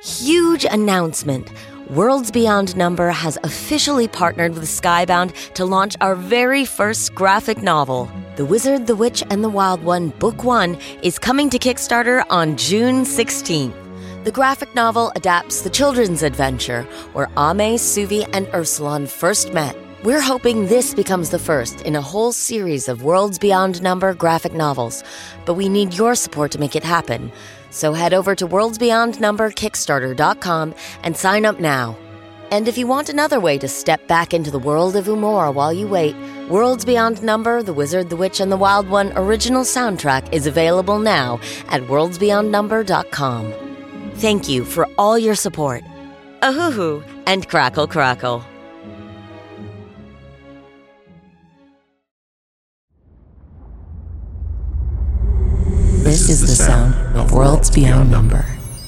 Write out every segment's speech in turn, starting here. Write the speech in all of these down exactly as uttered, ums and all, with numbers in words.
Huge announcement. Worlds Beyond Number has officially partnered with Skybound to launch our very first graphic novel. The Wizard, the Witch, and the Wild One, Book One, is coming to Kickstarter on June sixteenth. The graphic novel adapts the children's adventure, where Ame, Suvi, and Ursulon first met. We're hoping this becomes the first in a whole series of Worlds Beyond Number graphic novels, but we need your support to make it happen. So head over to worlds beyond number kickstarter dot com and sign up now. And if you want another way to step back into the world of Umora while you wait, Worlds Beyond Number, The Wizard, the Witch, and the Wild One original soundtrack is available now at worlds beyond number dot com. Thank you for all your support. Ahoo-hoo and crackle crackle. This is the sound of Worlds Beyond Number.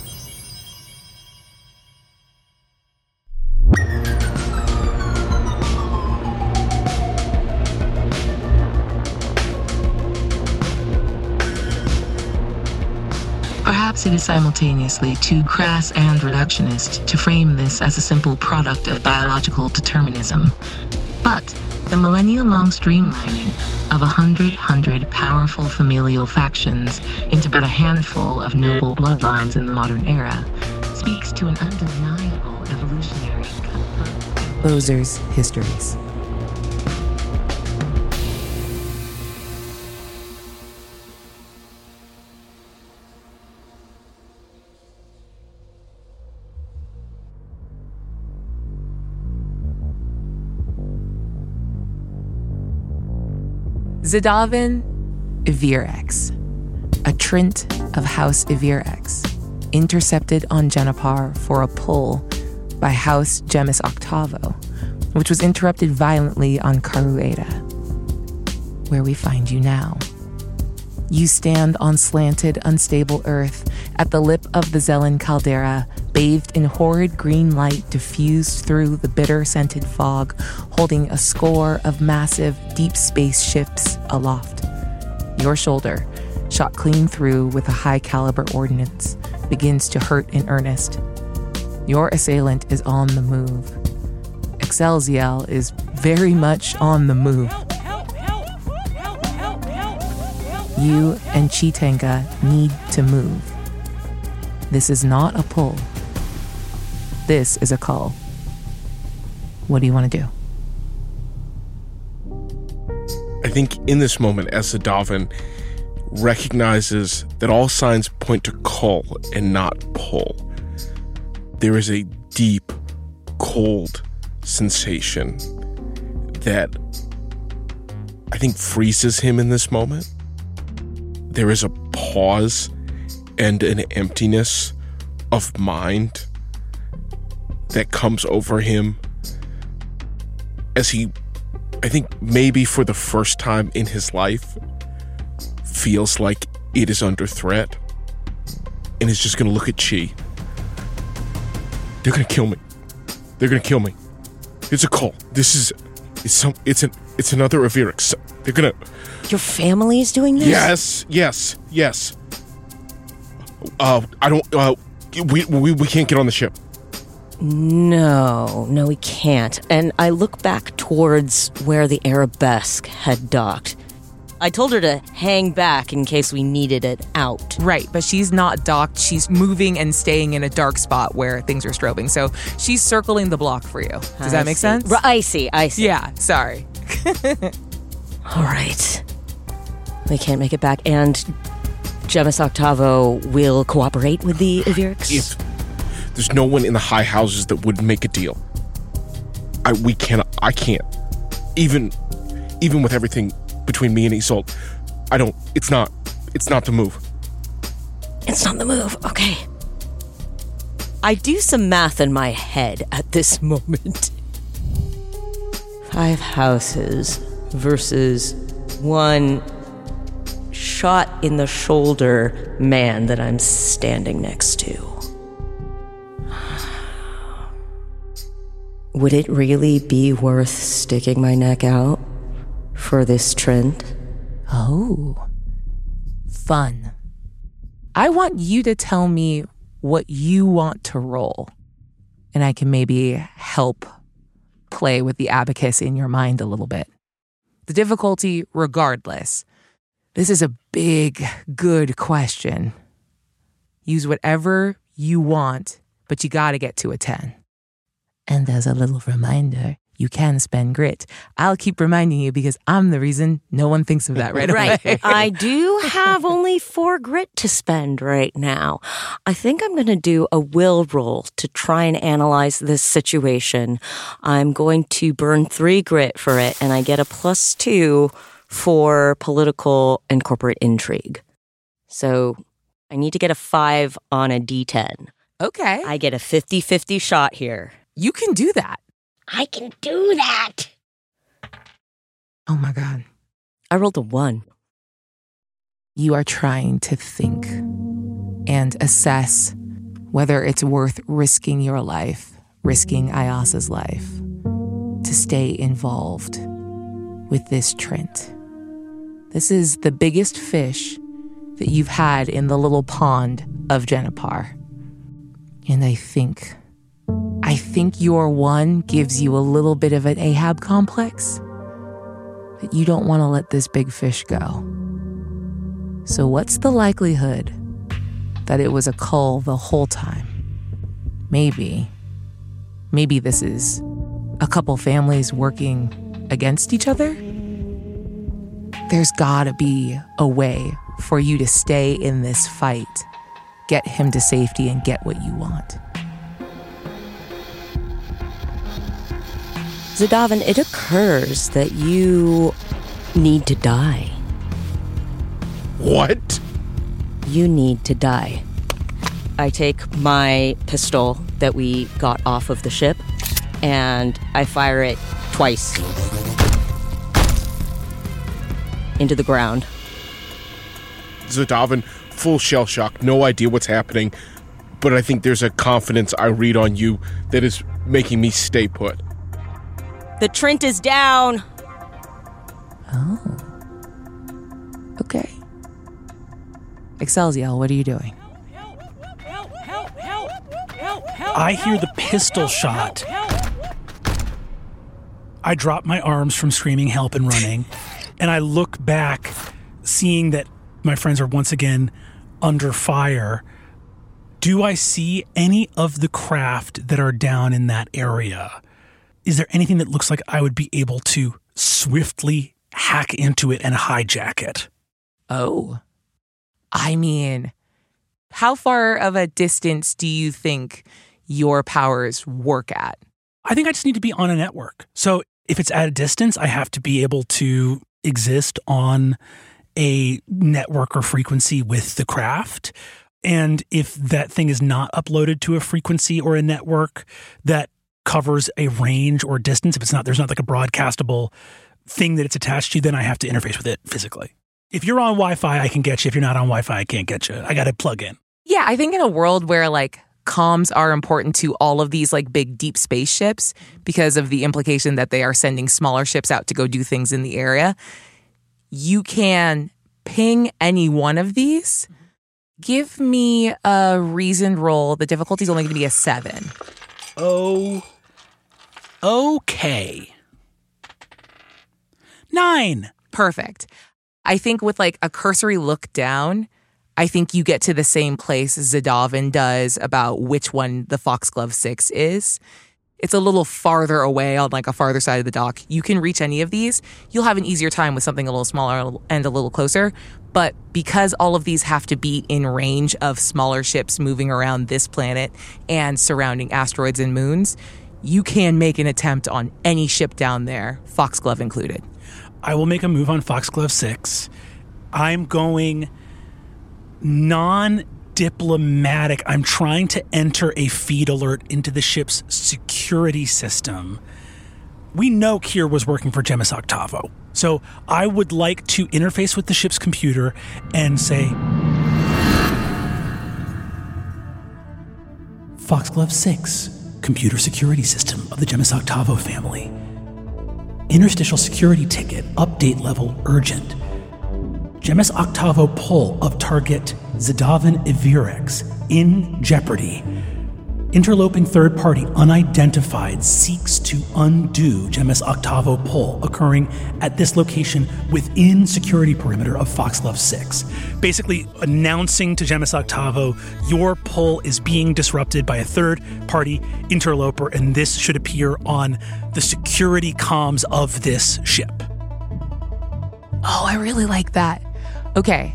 Perhaps it is simultaneously too crass and reductionist to frame this as a simple product of biological determinism. But the millennia-long streamlining of a hundred hundred powerful familial factions into but a handful of noble bloodlines in the modern era speaks to an undeniable evolutionary cut. Bozer's Histories. Xadavan Ivirex, a Trint of House Ivirex, intercepted on Jenapar for a pull by House Gemis Octavo, which was interrupted violently on Karueda, where we find you now. You stand on slanted, unstable earth at the lip of the Zelen caldera, bathed in horrid green light diffused through the bitter-scented fog, holding a score of massive, deep space ships aloft. Your shoulder, shot clean through with a high-caliber ordnance, begins to hurt in earnest. Your assailant is on the move. Excelsiel is very much on the move. You and Chitenga need to move. This is not a pull. This is a call. What do you want to do? I think in this moment, as Xadavan recognizes that all signs point to call and not pull, there is a deep, cold sensation that I think freezes him in this moment. There is a pause and an emptiness of mind that comes over him as he, I think maybe for the first time in his life, feels like it is under threat and is just going to look at Chi. They're going to kill me. They're going to kill me. It's a call. This is, it's some, it's an, it's another Ivirex. They're going to... Your family is doing this? Yes, yes, yes. Uh, I don't, uh, we, we, we can't get on the ship. No, no, we can't. And I look back towards where the Arabesque had docked. I told her to hang back in case we needed it out. Right, but she's not docked. She's moving and staying in a dark spot where things are strobing. So she's circling the block for you. Does I that make see. sense? R- I see, I see. Yeah, sorry. All right. We can't make it back, and Gemis Octavo will cooperate with the Ivirex? If there's no one in the high houses that would make a deal, I we cannot. I can't. Even, even with everything between me and Isolde, I don't. It's not. It's not the move. It's not the move. Okay. I do some math in my head at this moment. Five houses versus one shot in the shoulder man that I'm standing next to. Would it really be worth sticking my neck out for this trend? Oh, fun. I want you to tell me what you want to roll. And I can maybe help play with the abacus in your mind a little bit. The difficulty, regardless. This is a big, good question. Use whatever you want, but you gotta get to a ten. And as a little reminder, you can spend grit. I'll keep reminding you because I'm the reason no one thinks of that right, right. away. I do have only four grit to spend right now. I think I'm going to do a will roll to try and analyze this situation. I'm going to burn three grit for it, and I get a plus two for political and corporate intrigue. So I need to get a five on a D ten. Okay. I get a fifty-fifty shot here. You can do that. I can do that. Oh my God. I rolled a one. You are trying to think and assess whether it's worth risking your life, risking Ayasa's life, to stay involved with this Trent. This is the biggest fish that you've had in the little pond of Jenipar. And I think... I think your one gives you a little bit of an Ahab complex, that you don't want to let this big fish go. So what's the likelihood that it was a cull the whole time? Maybe. Maybe this is a couple families working against each other? There's gotta be a way for you to stay in this fight, get him to safety, and get what you want. Zadavan, it occurs that you need to die. What? You need to die. I take my pistol that we got off of the ship, and I fire it twice into the ground. Zadavan, full shell shock, no idea what's happening, but I think there's a confidence I read on you that is making me stay put. The Trent is down. Oh. Okay. Excelsior, what are you doing? I hear the pistol shot. I drop my arms from screaming help and running, and I look back, seeing that my friends are once again under fire. Do I see any of the craft that are down in that area? Is there anything that looks like I would be able to swiftly hack into it and hijack it? Oh. I mean, how far of a distance do you think your powers work at? I think I just need to be on a network. So if it's at a distance, I have to be able to exist on a network or frequency with the craft. And if that thing is not uploaded to a frequency or a network that covers a range or distance, if it's not, there's not like a broadcastable thing that it's attached to, then I have to interface with it physically. If you're on Wi-Fi, I can get you. If you're not on Wi-Fi, I can't get you. I got to plug in. Yeah, I think in a world where like comms are important to all of these like big deep space ships because of the implication that they are sending smaller ships out to go do things in the area, you can ping any one of these. Give me a reasoned roll. The difficulty is only going to be a seven. Oh, okay. Nine. Perfect. I think with like a cursory look down, I think you get to the same place Zadavan does about which one the Foxglove six is. It's a little farther away on like a farther side of the dock. You can reach any of these. You'll have an easier time with something a little smaller and a little closer. But because all of these have to be in range of smaller ships moving around this planet and surrounding asteroids and moons, you can make an attempt on any ship down there, Foxglove included. I will make a move on Foxglove six. I'm going non-diplomatic. I'm trying to enter a feed alert into the ship's security system. We know Kier was working for Gemis Octavo, so I would like to interface with the ship's computer and say, Foxglove six, computer security system of the Gemis Octavo family. Interstitial security ticket, update level urgent. Gemis Octavo pull of target Zadavan Ivirex in jeopardy. Interloping third party unidentified seeks to undo Gemis Octavo pull occurring at this location within security perimeter of Foxglove six. Basically announcing to Gemis Octavo, your pull is being disrupted by a third party interloper, and this should appear on the security comms of this ship. Oh, I really like that. Okay.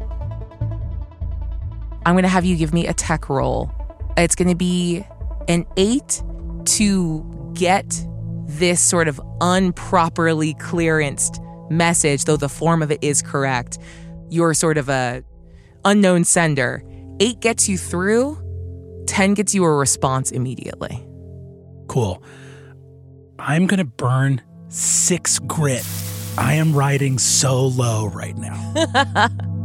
I'm going to have you give me a tech roll. It's going to be an eight to get this sort of unproperly clearanced message, though the form of it is correct. You're sort of a unknown sender. Eight gets you through, ten gets you a response immediately. Cool. I'm going to burn six grit. I am riding so low right now.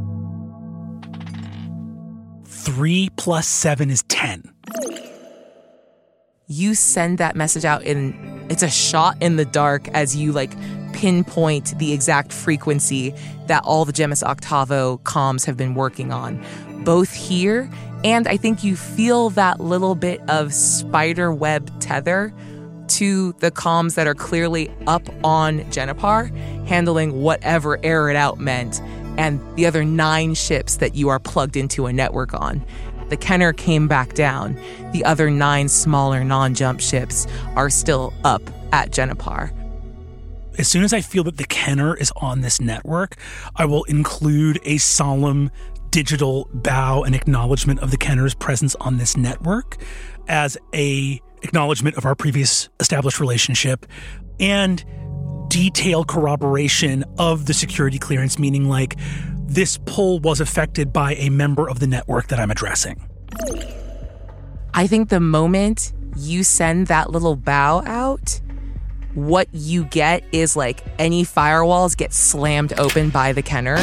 Three plus seven is ten. You send that message out, and it's a shot in the dark as you like pinpoint the exact frequency that all the Gemis Octavo comms have been working on, both here, and I think you feel that little bit of spider web tether to the comms that are clearly up on Jenipar, handling whatever air it out meant, and the other nine ships that you are plugged into a network on. The Kenner came back down. The other nine smaller non-jump ships are still up at Jenipar. As soon as I feel that the Kenner is on this network, I will include a solemn digital bow and acknowledgement of the Kenner's presence on this network as a acknowledgement of our previous established relationship and detailed corroboration of the security clearance, meaning like this pull was affected by a member of the network that I'm addressing. I think the moment you send that little bow out, what you get is like any firewalls get slammed open by the Kenner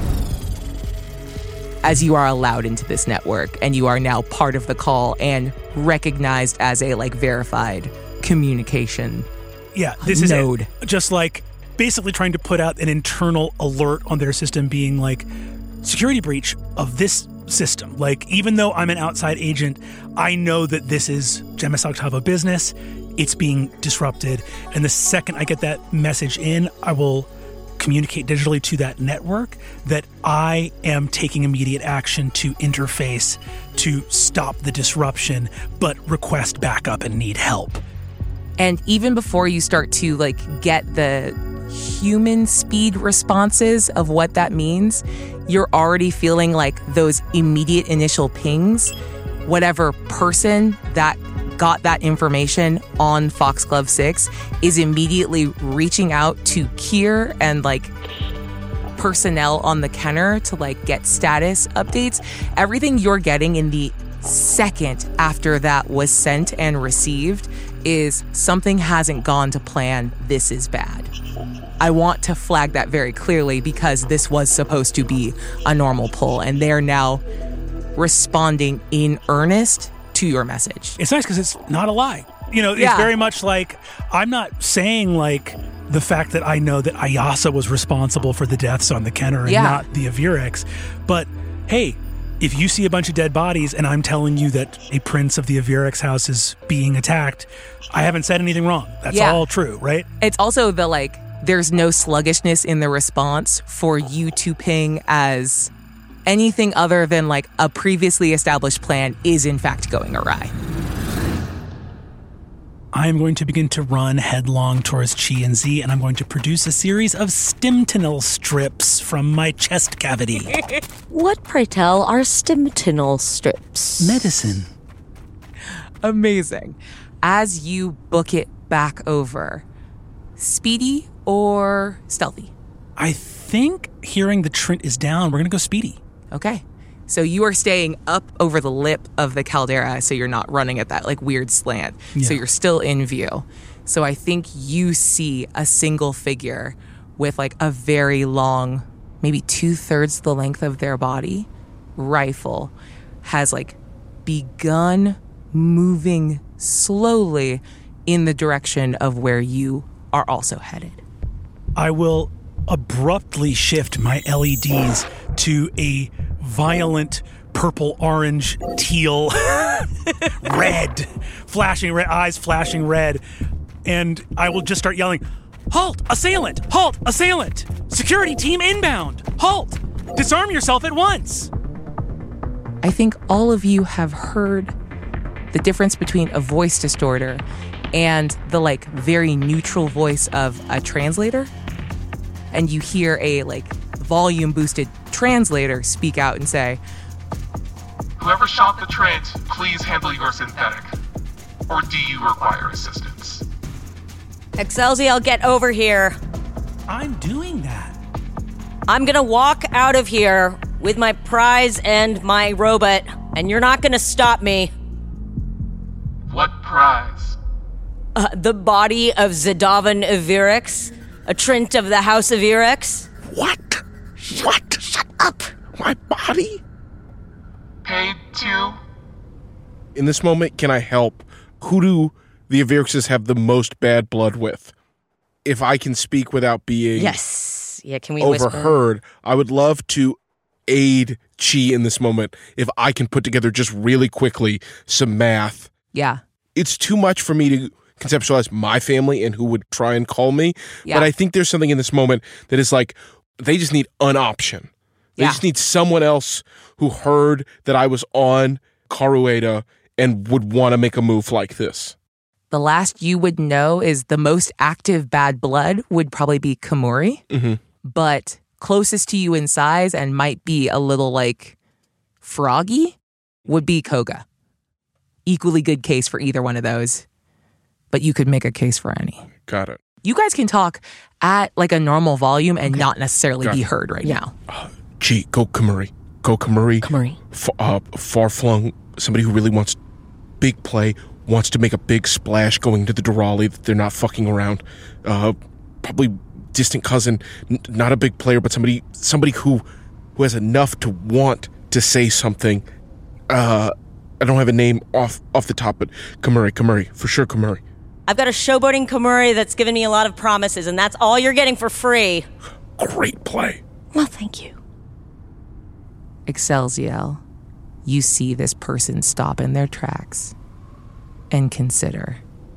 as you are allowed into this network, and you are now part of the call and recognized as a like verified communication Yeah, this node. is it. Just like basically trying to put out an internal alert on their system being like, security breach of this system. Like, even though I'm an outside agent, I know that this is Gemis Octavo business. It's being disrupted. And the second I get that message in, I will communicate digitally to that network that I am taking immediate action to interface to stop the disruption, but request backup and need help. And even before you start to like get the human speed responses of what that means, you're already feeling like those immediate initial pings. Whatever person that got that information on Foxglove six is immediately reaching out to Kier and like personnel on the Kenner to like get status updates. Everything you're getting in the second after that was sent and received is something hasn't gone to plan. This is bad. I want to flag that very clearly because this was supposed to be a normal pull, and they're now responding in earnest to your message. It's nice because it's not a lie. You know, Yeah. it's very much like, I'm not saying like the fact that I know that Ayasa was responsible for the deaths on the Kenner and Yeah. not the Avirex, but hey, if you see a bunch of dead bodies and I'm telling you that a prince of the Avirex house is being attacked, I haven't said anything wrong. That's Yeah. all true, right? It's also the like, there's no sluggishness in the response for you to ping as anything other than like a previously established plan is in fact going awry. I'm going to begin to run headlong towards Chi and Z, and I'm going to produce a series of stimtinol strips from my chest cavity. What, pray tell, are stimtinol strips? Medicine. Amazing. As you book it back over, speedy or stealthy? I think hearing the Trent is down, we're going to go speedy. Okay. So you are staying up over the lip of the caldera, so you're not running at that like weird slant. Yeah. So you're still in view. So I think you see a single figure with like a very long, maybe two thirds the length of their body, rifle, has like begun moving slowly in the direction of where you are also headed. I will abruptly shift my L E Ds to a violent purple, orange, teal, red, flashing red, eyes flashing red. And I will just start yelling, "Halt! Assailant! Halt! Assailant! Security team inbound! Halt! Disarm yourself at once!" I think all of you have heard the difference between a voice distorter and the like very neutral voice of a translator. And you hear a like volume boosted translator speak out and say, "Whoever shot the Trent, please handle your synthetic. Or do you require assistance?" Excelsior, get over here. I'm doing that. I'm gonna walk out of here with my prize and my robot, and you're not gonna stop me. What prize? Uh, the body of Zedavan Ivirix, a Trent of the House of Irex. What? What? Shut up! My body? Paid to? In this moment, can I help? Who do the Ivirixes have the most bad blood with? If I can speak without being Yes. Yeah, can we overheard, whisper? I would love to aid Chi in this moment if I can put together just really quickly some math. yeah, It's too much for me to conceptualize my family and who would try and call me. Yeah. But I think there's something in this moment that is like, they just need an option. They Yeah. just need someone else who heard that I was on Karueda and would want to make a move like this. the last you would know is the most active bad blood would probably be Kamuri. Mm-hmm. But closest to you in size and might be a little like froggy would be Koga. Equally good case for either one of those, but you could make a case for any. Got it. You guys can talk at like a normal volume and not necessarily Got be it. heard right now. Gee, go Kamuri. Go Kamuri. Kamuri. F- uh, far-flung, somebody who really wants big play, wants to make a big splash going to the Durali that they're not fucking around. Uh, probably distant cousin, n- not a big player, but somebody somebody who who has enough to want to say something. Uh, I don't have a name off off the top, but Kamuri, Kamuri, for sure Kamuri. I've got a showboating Kamuri that's given me a lot of promises, and that's all you're getting for free. Great play. Well, thank you. Excelsior, you see this person stop in their tracks and consider.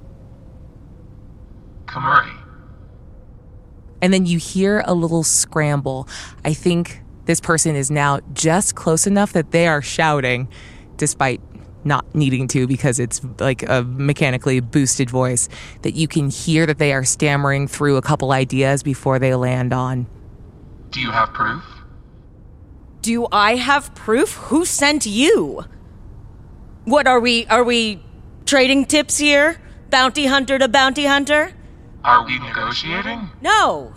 Kamuri. And then you hear a little scramble. I think this person is now just close enough that they are shouting, despite not needing to because it's like a mechanically boosted voice, that you can hear that they are stammering through a couple ideas before they land on. Do you have proof? Do I have proof? Who sent you? What are we, are we trading tips here? Bounty hunter to bounty hunter? Are we negotiating? No.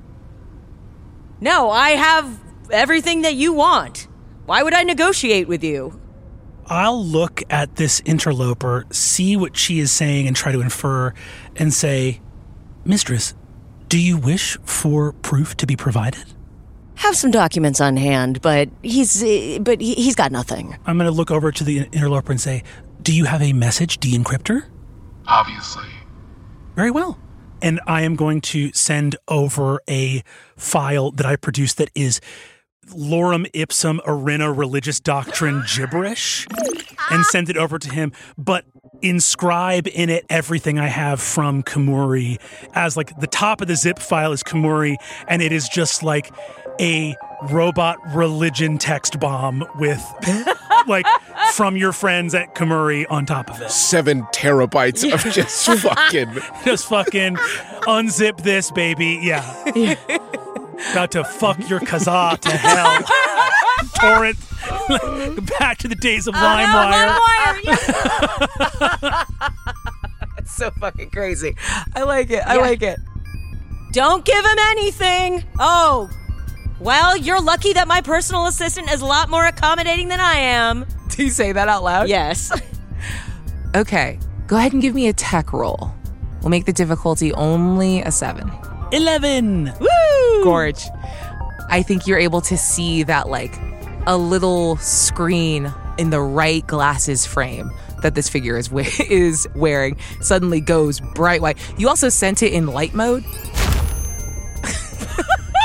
No, I have everything that you want. Why would I negotiate with you? I'll look at this interloper, see what she is saying, and try to infer and say, "Mistress, do you wish for proof to be provided?" Have some documents on hand, but he's uh, but he, he's got nothing. I'm going to look over to the interloper and say, "Do you have a message de-encryptor?" Obviously. Very well. And I am going to send over a file that I produced that is lorem ipsum arena religious doctrine gibberish and send it over to him, but inscribe in it everything I have from Kamuri as like the top of the zip file is Kamuri, and it is just like a robot religion text bomb with like from your friends at Kamuri on top of it. Seven terabytes of just fucking... Just fucking unzip this, baby. Yeah. About to fuck your kazaa to hell. Torrent. Back to the days of LimeWire. It's so fucking crazy. I like it. I Yeah. like it. Don't give him anything. Oh, well, you're lucky that my personal assistant is a lot more accommodating than I am. Do you say that out loud? Yes. Okay. Go ahead and give me a tech roll. We'll make the difficulty only a seven. eleven. Woo! Gorge. I think you're able to see that like a little screen in the right glasses frame that this figure is we- is wearing suddenly goes bright white. You also sent it in light mode.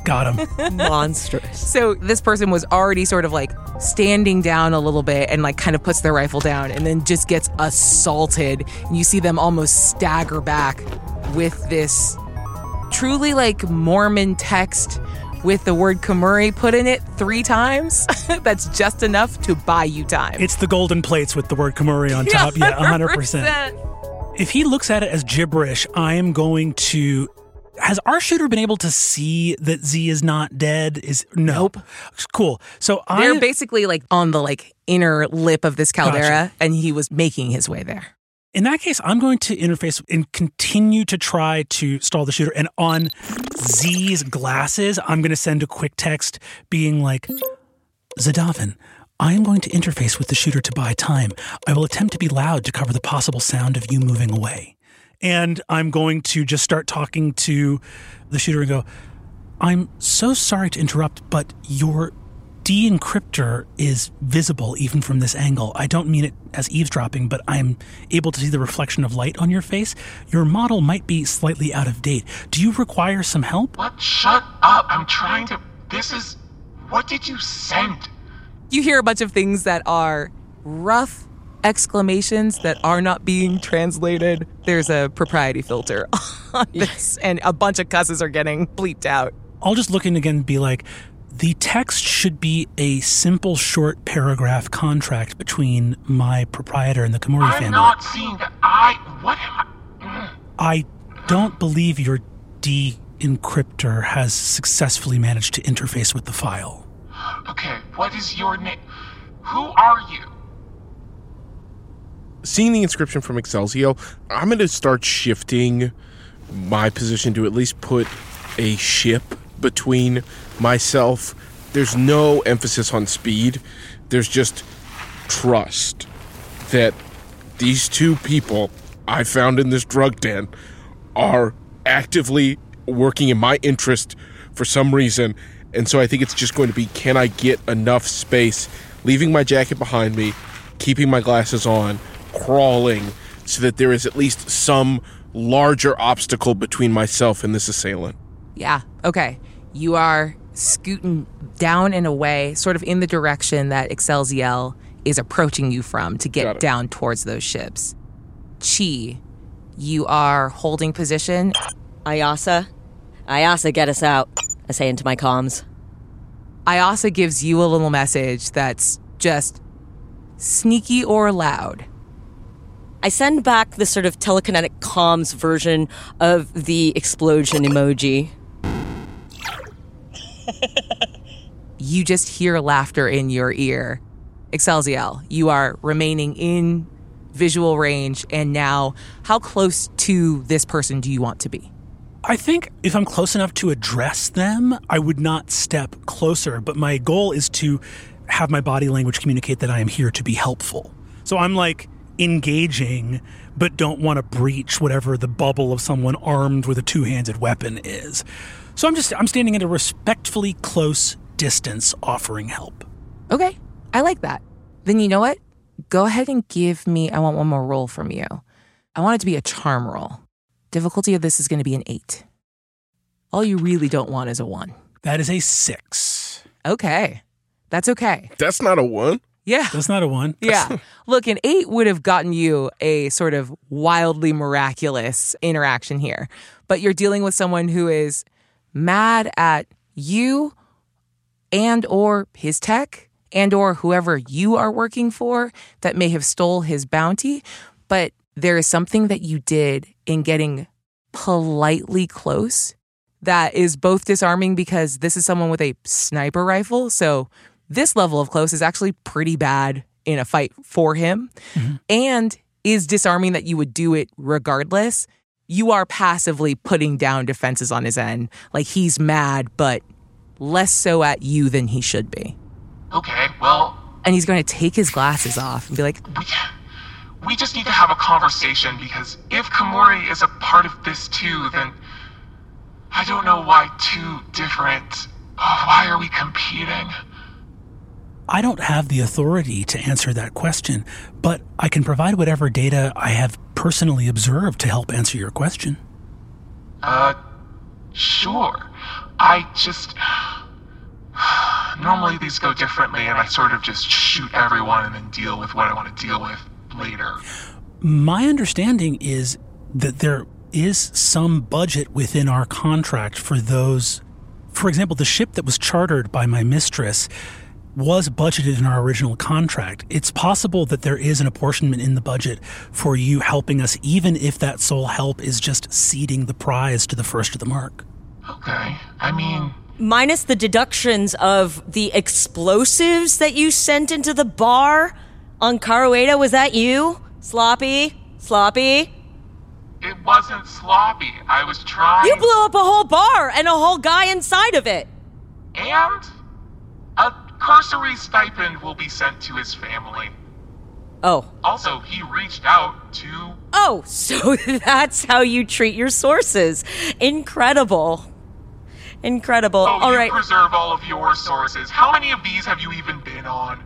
Got him. Monstrous. So this person was already sort of like standing down a little bit and like kind of puts their rifle down and then just gets assaulted. And you see them almost stagger back with this truly like Mormon text with the word Kamuri put in it three times. That's just enough to buy you time. It's the golden plates with the word Kamuri on top. Yeah, one hundred percent. If he looks at it as gibberish, I am going to... Has our shooter been able to see that Z is not dead? Is no. Nope. Cool. So I... They're basically like on the like inner lip of this caldera, Gotcha. and he was making his way there. In that case, I'm going to interface and continue to try to stall the shooter. And on Z's glasses, I'm going to send a quick text being like, Zadavin, I am going to interface with the shooter to buy time. I will attempt to be loud to cover the possible sound of you moving away. And I'm going to just start talking to the shooter and go, I'm so sorry to interrupt, but your de-encryptor is visible even from this angle. I don't mean it as eavesdropping, but I'm able to see the reflection of light on your face. Your model might be slightly out of date. Do you require some help? What? Shut up. I'm trying to... This is... What did you send? You hear a bunch of things that are rough exclamations that are not being translated. There's a propriety filter on this, and a bunch of cusses are getting bleeped out. I'll just look in again and be like, the text should be a simple, short paragraph contract between my proprietor and the Kamuri I'm family. I'm not seeing that. I... What am I... I don't believe your de-encryptor has successfully managed to interface with the file. Okay, what is your name? Who are you? Seeing the inscription from Excelsior, I'm going to start shifting my position to at least put a ship between myself. There's no emphasis on speed. There's just trust that these two people I found in this drug den are actively working in my interest for some reason. And so I think it's just going to be, can I get enough space, leaving my jacket behind me, keeping my glasses on, crawling, so that there is at least some larger obstacle between myself and this assailant. Yeah, okay. You are scooting down and away, sort of in the direction that Excelsior is approaching you from to get down towards those ships. Chi, you are holding position. Ayasa, Ayasa, get us out, I say into my comms. Ayasa gives you a little message that's just sneaky or loud. I send back the sort of telekinetic comms version of the explosion emoji. You just hear laughter in your ear. Excelsior, you are remaining in visual range, and now how close to this person do you want to be? I think if I'm close enough to address them, I would not step closer, but my goal is to have my body language communicate that I am here to be helpful. So I'm like engaging, but don't want to breach whatever the bubble of someone armed with a two-handed weapon is. So I'm just, I'm standing at a respectfully close distance offering help. Okay, I like that. Then you know what? Go ahead and give me, I want one more roll from you. I want it to be a charm roll. Difficulty of this is going to be an eight. All you really don't want is a one. That is a six. Okay, that's okay. That's not a one. Yeah. That's not a one. Yeah. Look, an eight would have gotten you a sort of wildly miraculous interaction here. But you're dealing with someone who is mad at you and or his tech and or whoever you are working for that may have stole his bounty. But there is something that you did in getting politely close that is both disarming because this is someone with a sniper rifle. So this level of close is actually pretty bad in a fight for him, mm-hmm. and is disarming that you would do it regardless. You are passively putting down defenses on his end. Like, he's mad, but less so at you than he should be. Okay, well... And he's going to take his glasses off and be like... We, we just need to have a conversation, because if Kamuri is a part of this too, then... I don't know why two different... Oh, why are we competing? I don't have the authority to answer that question, but I can provide whatever data I have personally observed to help answer your question. Uh, sure. I just... Normally these go differently, and I sort of just shoot everyone and then deal with what I want to deal with later. My understanding is that there is some budget within our contract for those. For example, the ship that was chartered by my mistress was budgeted in our original contract. It's possible that there is an apportionment in the budget for you helping us, even if that sole help is just ceding the prize to the first of the mark. Okay, I mean... Minus the deductions of the explosives that you sent into the bar on Carueda. Was that you? Sloppy? Sloppy? It wasn't sloppy. I was trying... You blew up a whole bar and a whole guy inside of it. And a cursory stipend will be sent to his family. Oh. Also, he reached out to... Oh, so that's how you treat your sources. Incredible. Incredible. Oh, all you right. preserve all of your sources. How many of these have you even been on?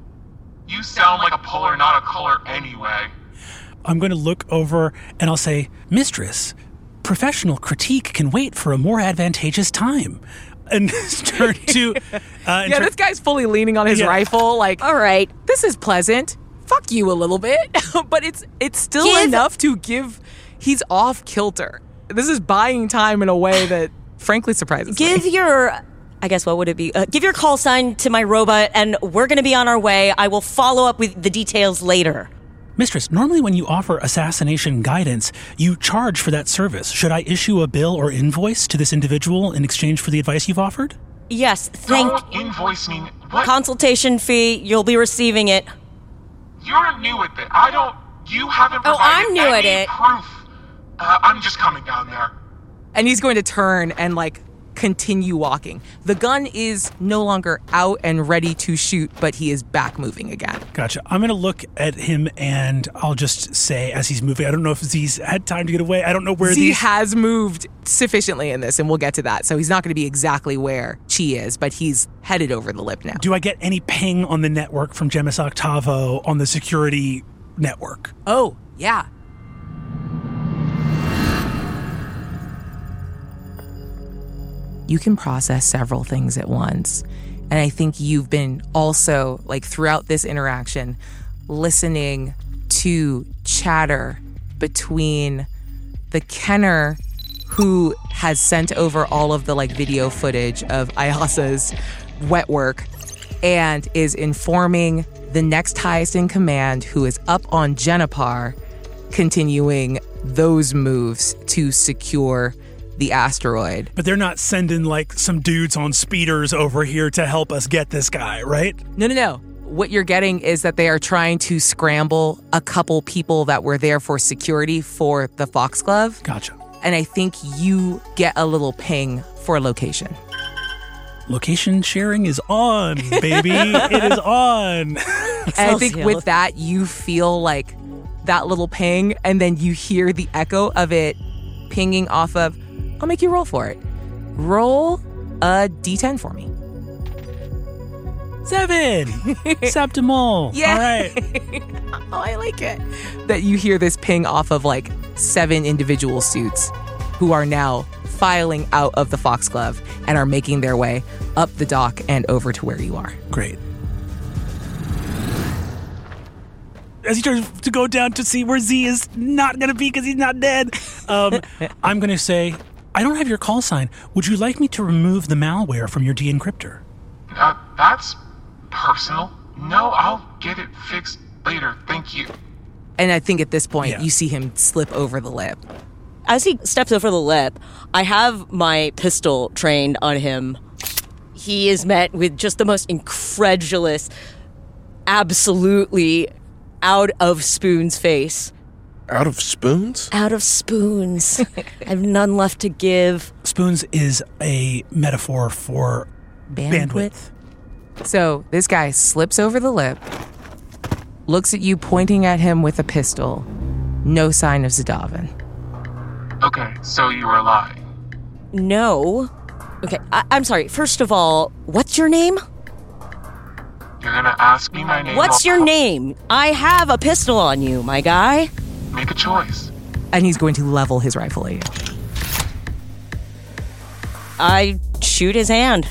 You sound like a puller, not a culler anyway. I'm going to look over and I'll say, Mistress, professional critique can wait for a more advantageous time. And turn to... Uh, and yeah, turn- this guy's fully leaning on his Yeah. rifle, like, All right. this is pleasant. Fuck you a little bit. But it's it's still Give- enough to give... He's off kilter. This is buying time in a way that, frankly, surprises Give me. your... I guess what would it be? Uh, give your call sign to my robot and we're going to be on our way. I will follow up with the details later. Mistress, normally when you offer assassination guidance, you charge for that service. Should I issue a bill or invoice to this individual in exchange for the advice you've offered? Yes, thank... Don't invoice me. What? Consultation fee. You'll be receiving it. You're new at this. I don't... You haven't Oh, provided I'm new at any it. proof. Uh, I'm just coming down there. And he's going to turn and, like, continue walking. The gun is no longer out and ready to shoot, but he is back moving again. Gotcha. I'm going to look at him and I'll just say as he's moving, I don't know if Z's had time to get away. I don't know where Z these... has moved sufficiently in this, and we'll get to that. So he's not going to be exactly where Chi is, but he's headed over the lip now. Do I get any ping on the network from Gemis Octavo on the security network? Oh, yeah. You can process several things at once. And I think you've been also, like, throughout this interaction, listening to chatter between the Kenner who has sent over all of the, like, video footage of Ayasa's wet work and is informing the next highest in command, who is up on Jenipar, continuing those moves to secure the asteroid. But they're not sending like some dudes on speeders over here to help us get this guy, right? No, no, no. What you're getting is that they are trying to scramble a couple people that were there for security for the Foxglove. Gotcha. And I think you get a little ping for location. Location sharing is on, baby. It is on. And I think with that, you feel like that little ping, and then you hear the echo of it pinging off of... I'll make you roll for it. Roll a d ten for me. Seven. Septimal. Yeah. All right. Oh, I like it. That you hear this ping off of like seven individual suits who are now filing out of the Foxglove and are making their way up the dock and over to where you are. Great. As he turns to go down to see where Z is not going to be because he's not dead, um, I'm going to say, I don't have your call sign. Would you like me to remove the malware from your de-encryptor? Uh, that's personal. No, I'll get it fixed later. Thank you. And I think at this point, Yeah. you see him slip over the lip. As he steps over the lip, I have my pistol trained on him. He is met with just the most incredulous, absolutely out of Spoon's face. Out of spoons? Out of spoons. I have none left to give. Spoons is a metaphor for bandwidth. So this guy slips over the lip, looks at you pointing at him with a pistol. No sign of Zadavin. Okay, so you were lying. No. Okay, I- I'm sorry. First of all, what's your name? You're gonna ask me my name? What's I'll your pro- name? I have a pistol on you, my guy. Make a choice. And he's going to level his rifle at you. I shoot his hand.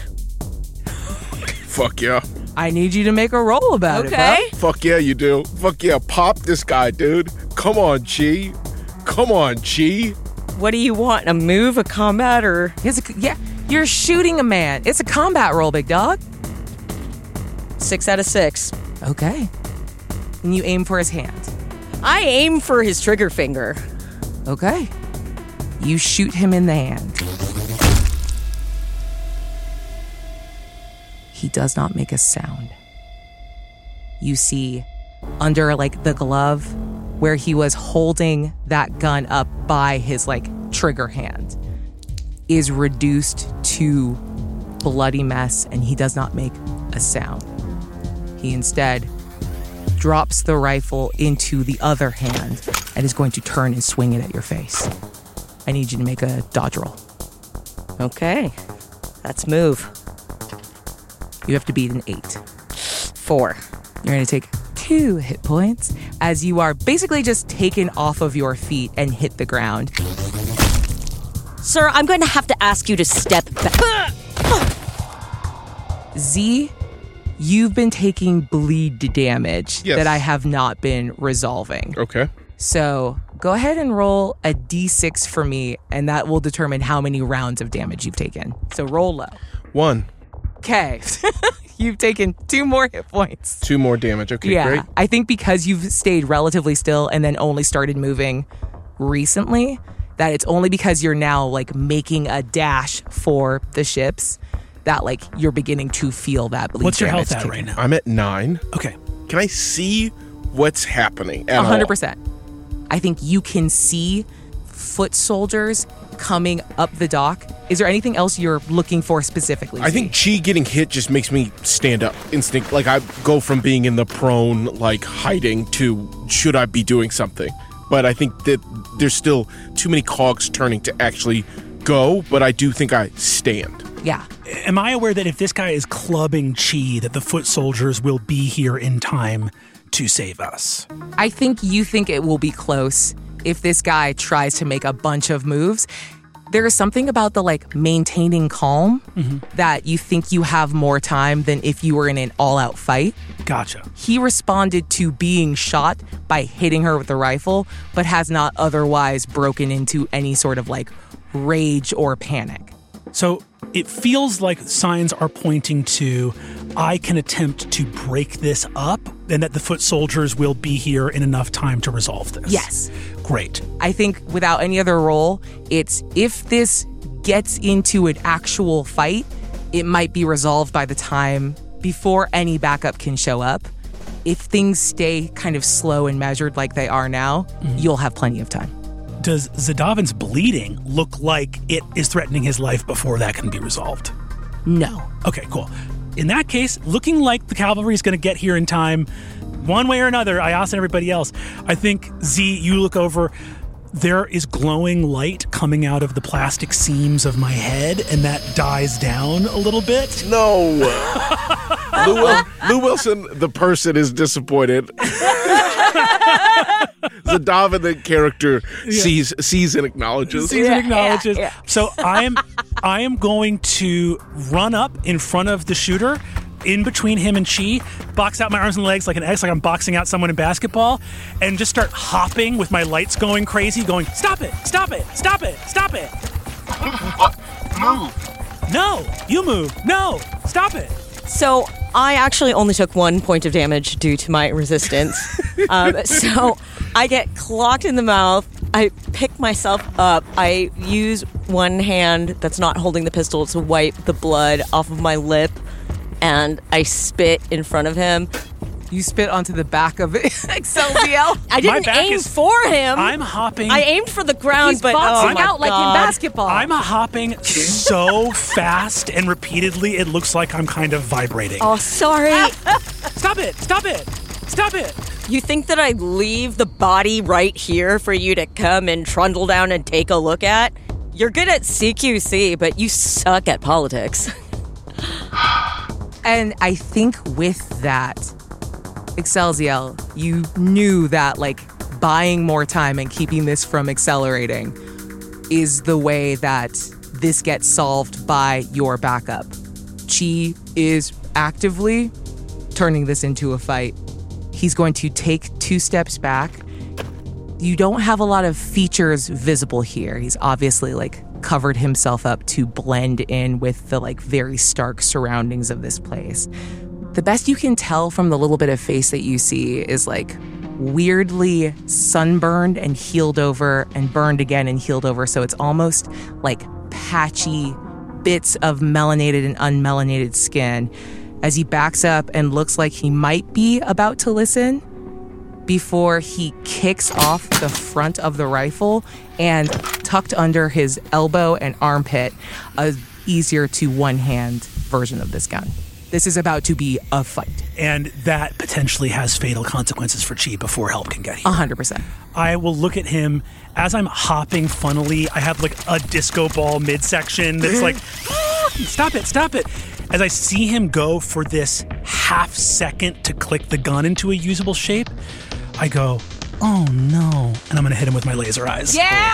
Fuck yeah. I need you to make a roll about Okay. it, Fuck yeah, you do. Fuck yeah, pop this guy, dude. Come on, Chi. Come on, Chi. What do you want? A move, a combat, or... bud. It's a, yeah, you're shooting a man. It's a combat roll, big dog. Six out of six. Okay. And you aim for his hand. I aim for his trigger finger. Okay. You shoot him in the hand. He does not make a sound. You see, under like the glove where he was holding that gun up by his like trigger hand is reduced to bloody mess, and he does not make a sound. He instead drops the rifle into the other hand and is going to turn and swing it at your face. I need you to make a dodge roll. Okay. Let's move. You have to beat an eight. Four. You're going to take two hit points as you are basically just taken off of your feet and hit the ground. Sir, I'm going to have to ask you to step back. Z, you've been taking bleed damage Yes. that I have not been resolving. Okay. So go ahead and roll a d six for me, and that will determine how many rounds of damage you've taken. So roll low. One. Okay. You've taken two more hit points. Two more damage. Okay, Yeah. great. I think because you've stayed relatively still and then only started moving recently, that it's only because you're now like making a dash for the ships that like you're beginning to feel that bleed What's your damage health at kicking. right now? I'm at nine. Okay. Can I see what's happening at A all? hundred percent. I think you can see foot soldiers coming up the dock. Is there anything else you're looking for specifically? I think Chi getting hit just makes me stand up. Instinct. Like, I go from being in the prone, like, hiding to should I be doing something? But I think that there's still too many cogs turning to actually go, but I do think I stand. Yeah. Am I aware that if this guy is clubbing Chi, that the foot soldiers will be here in time to save us? I think you think it will be close if this guy tries to make a bunch of moves. There is something about the like maintaining calm Mm-hmm. that you think you have more time than if you were in an all-out fight. Gotcha. He responded to being shot by hitting her with the rifle, but has not otherwise broken into any sort of like rage or panic. So it feels like signs are pointing to I can attempt to break this up and that the foot soldiers will be here in enough time to resolve this. Yes. Great. I think without any other role, it's if this gets into an actual fight, it might be resolved by the time before any backup can show up. If things stay kind of slow and measured like they are now, mm-hmm. you'll have plenty of time. Does Zadavin's bleeding look like it is threatening his life before that can be resolved? No. Okay, cool. In that case, looking like the cavalry is going to get here in time, one way or another, Ayasa and everybody else, I think, Z, you look over, there is glowing light coming out of the plastic seams of my head, and that dies down a little bit. No. Lou, Wil- Lou Wilson, the person, is disappointed. Zadavin, the character, yeah. sees sees and acknowledges. Sees yeah, and acknowledges. Yeah, yeah. So I am I am going to run up in front of the shooter, in between him and Chi, box out my arms and legs like an X, like I'm boxing out someone in basketball, and just start hopping with my lights going crazy, going, stop it, stop it, stop it, stop it. What? Move. No, you move. No, stop it. So I actually only took one point of damage due to my resistance. um, so I get clocked in the mouth. I pick myself up. I use one hand that's not holding the pistol to wipe the blood off of my lip, and I spit in front of him. You spit onto the back of Excelsior. I didn't aim is, for him. I'm hopping. I aimed for the ground, He's but boxing oh my out like God. in basketball. I'm hopping so fast and repeatedly, it looks like I'm kind of vibrating. Oh, sorry. Stop it! Stop it! Stop it! You think that I'd leave the body right here for you to come and trundle down and take a look at? You're good at C Q C, but you suck at politics. And I think with that, Excelsior, you knew that like buying more time and keeping this from accelerating is the way that this gets solved by your backup. Chi is actively turning this into a fight. He's going to take two steps back. You don't have a lot of features visible here. He's obviously like covered himself up to blend in with the like very stark surroundings of this place. The best you can tell from the little bit of face that you see is like weirdly sunburned and healed over and burned again and healed over. So it's almost like patchy bits of melanated and unmelanated skin as he backs up and looks like he might be about to listen before he kicks off the front of the rifle and tucked under his elbow and armpit, a easier to one-hand version of this gun. This is about to be a fight. And that potentially has fatal consequences for Chi before help can get here. one hundred percent. I will look at him as I'm hopping funnily. I have like a disco ball midsection that's like, ah, stop it, stop it. As I see him go for this half second to click the gun into a usable shape, I go, oh no. And I'm going to hit him with my laser eyes. Yeah!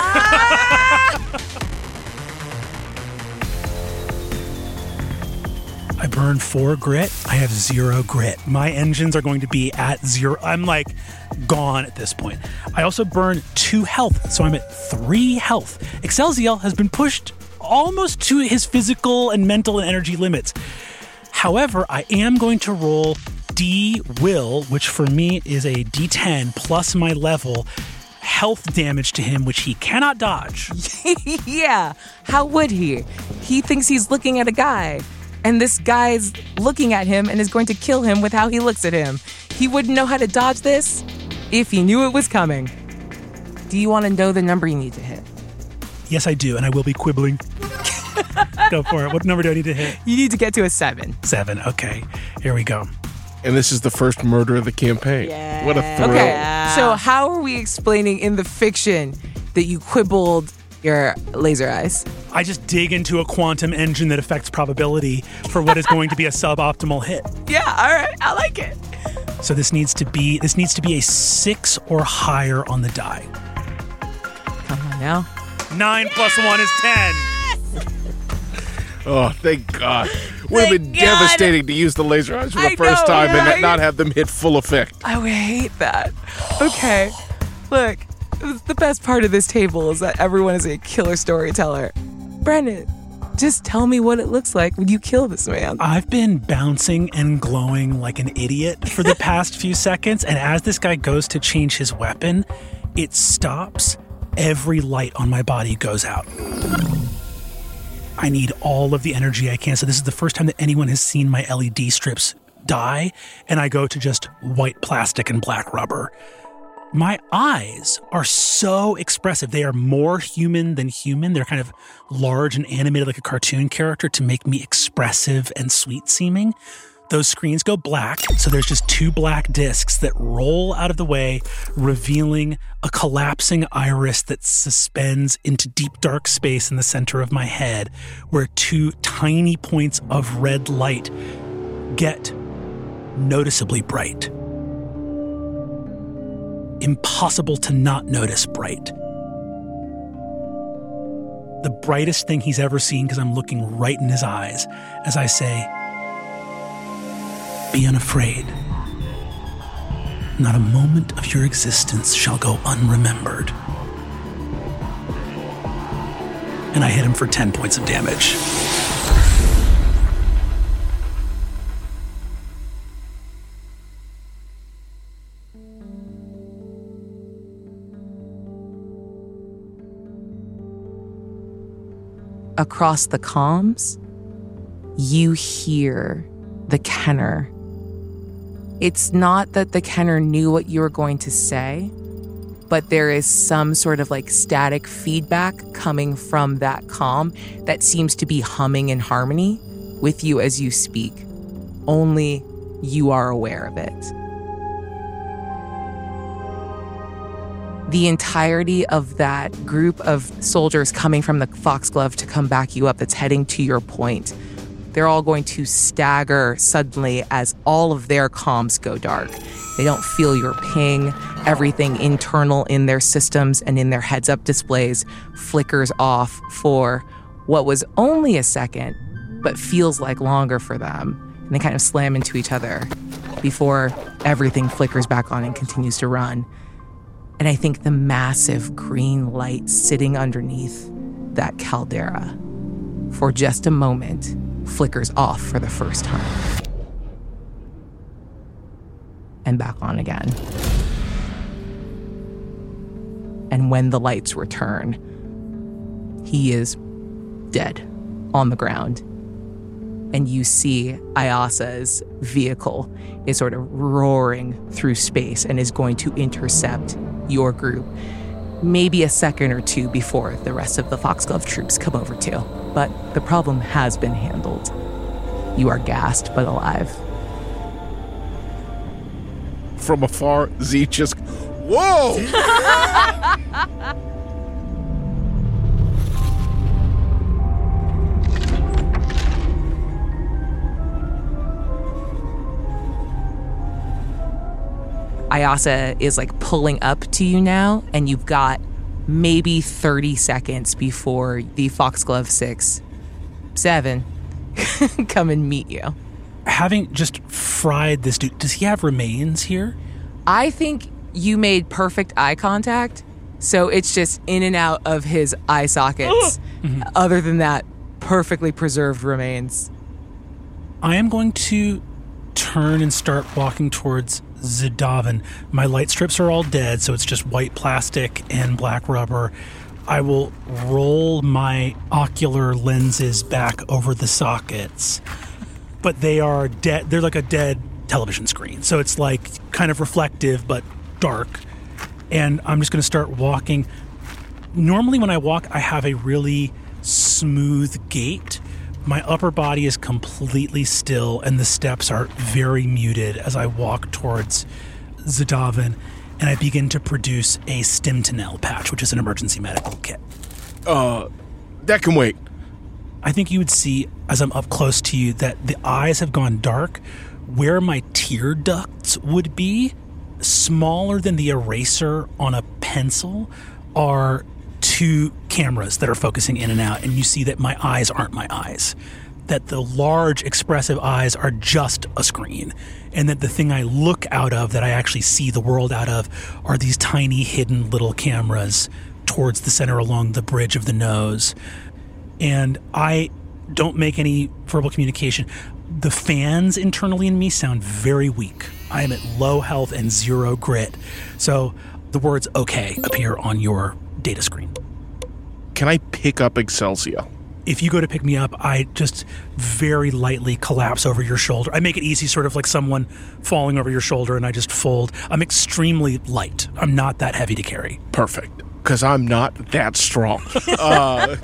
I burn four grit. I have zero grit. My engines are going to be at zero. I'm like gone at this point. I also burn two health, so I'm at three health. Excelsior has been pushed almost to his physical and mental and energy limits. However, I am going to roll D will, which for me is a D ten plus my level, health damage to him, which he cannot dodge. Yeah, how would he? He thinks he's looking at a guy. And this guy's looking at him and is going to kill him with how he looks at him. He wouldn't know how to dodge this if he knew it was coming. Do you want to know the number you need to hit? Yes, I do, and I will be quibbling. Go for it. What number do I need to hit? You need to get to a seven. Seven, okay. Here we go. And this is the first murder of the campaign. Yeah. What a thrill. Okay, so how are we explaining in the fiction that you quibbled your laser eyes? I just dig into a quantum engine that affects probability for what is going to be a suboptimal hit. Yeah, all right, I like it. So this needs to be this needs to be a six or higher on the die. Come on now. Nine plus one is ten. Oh, thank God. Would have been Thank God. devastating to use the laser eyes for the I first know, time and right? not have them hit full effect. I would hate that. Okay, look, the best part of this table is that everyone is a killer storyteller. Brandon, just tell me what it looks like when you kill this man. I've been bouncing and glowing like an idiot for the past few seconds, and as this guy goes to change his weapon, it stops. Every light on my body goes out. I need all of the energy I can. So this is the first time that anyone has seen my L E D strips die, and I go to just white plastic and black rubber. My eyes are so expressive. They are more human than human. They're kind of large and animated like a cartoon character to make me expressive and sweet seeming. Those screens go black, so there's just two black discs that roll out of the way, revealing a collapsing iris that suspends into deep dark space in the center of my head, where two tiny points of red light get noticeably bright. Impossible to not notice bright. The brightest thing he's ever seen, because I'm looking right in his eyes as I say, "Be unafraid. Not a moment of your existence shall go unremembered." And I hit him for ten points of damage. Across the comms, you hear the Kenner. It's not that the Kenner knew what you were going to say, but there is some sort of like static feedback coming from that comm that seems to be humming in harmony with you as you speak. Only you are aware of it. The entirety of that group of soldiers coming from the Foxglove to come back you up that's heading to your point, they're all going to stagger suddenly as all of their comms go dark. They don't feel your ping. Everything internal in their systems and in their heads-up displays flickers off for what was only a second, but feels like longer for them. And they kind of slam into each other before everything flickers back on and continues to run. And I think the massive green light sitting underneath that caldera for just a moment flickers off for the first time. And back on again. And when the lights return, he is dead on the ground. And you see Ayasa's vehicle is sort of roaring through space and is going to intercept your group maybe a second or two before the rest of the Foxglove troops come over too. But the problem has been handled. You are gassed but alive. From afar, Z just, whoa! Ayasa is like pulling up to you now, and you've got maybe thirty seconds before the Foxglove six, seven come and meet you. Having just fried this dude, does he have remains here? I think you made perfect eye contact, so it's just in and out of his eye sockets. Mm-hmm. Other than that, perfectly preserved remains. I am going to turn and start walking towards Zidovin. My light strips are all dead, so it's just white plastic and black rubber. I will roll my ocular lenses back over the sockets, but they are dead. They're like a dead television screen, so it's like kind of reflective but dark. And I'm just going to start walking. Normally when I walk, I have a really smooth gait. My upper body is completely still, and the steps are very muted as I walk towards Zidovin, and I begin to produce a Stimtonel patch, which is an emergency medical kit. Uh, that can wait. I think you would see, as I'm up close to you, that the eyes have gone dark. Where my tear ducts would be, smaller than the eraser on a pencil, are two cameras that are focusing in and out, and you see that my eyes aren't my eyes, that the large expressive eyes are just a screen, and that the thing I look out of, that I actually see the world out of, are these tiny hidden little cameras towards the center along the bridge of the nose. And I don't make any verbal communication. The fans internally in me sound very weak. I am at low health and zero grit, so the words okay appear on your data screen. Can I pick up Excelsior? If you go to pick me up, I just very lightly collapse over your shoulder. I make it easy, sort of like someone falling over your shoulder, and I just fold. I'm extremely light. I'm not that heavy to carry. Perfect, because I'm not that strong. uh,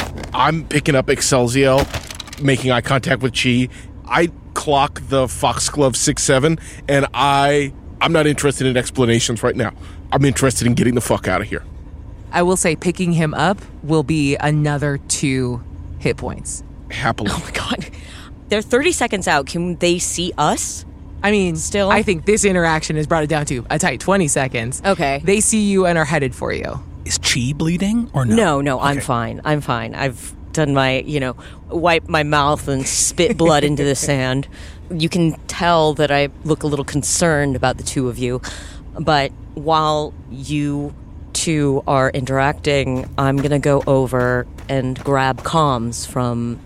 I'm picking up Excelsior, making eye contact with Chi. I clock the Foxglove six seven, and I, I'm not interested in explanations right now. I'm interested in getting the fuck out of here. I will say picking him up will be another two hit points. Happily. Oh my god. They're thirty seconds out. Can they see us? I mean, still? I think this interaction has brought it down to a tight twenty seconds. Okay. They see you and are headed for you. Is Chi bleeding or no? No, no, Okay. I'm fine. I'm fine. I've done my, you know, wipe my mouth and spit blood into the sand. You can tell that I look a little concerned about the two of you. But while you two are interacting, I'm going to go over and grab comms from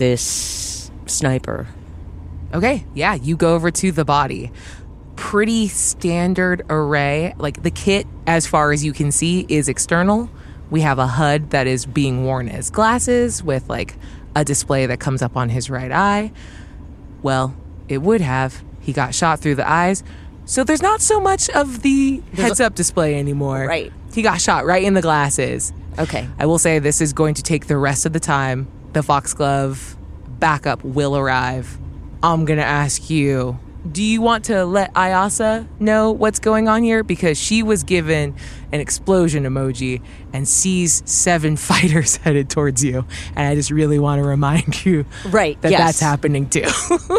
this sniper. Okay, yeah, you go over to the body. Pretty standard array. Like, the kit, as far as you can see, is external. We have a H U D that is being worn as glasses with, like, a display that comes up on his right eye. Well, it would have. He got shot through the eyes. So there's not so much of the heads-up display anymore. Right. He got shot right in the glasses. Okay. I will say this is going to take the rest of the time. The Foxglove backup will arrive. I'm going to ask you, do you want to let Ayasa know what's going on here? Because she was given an explosion emoji and sees seven fighters headed towards you. And I just really want to remind you Right, that yes. that's happening too.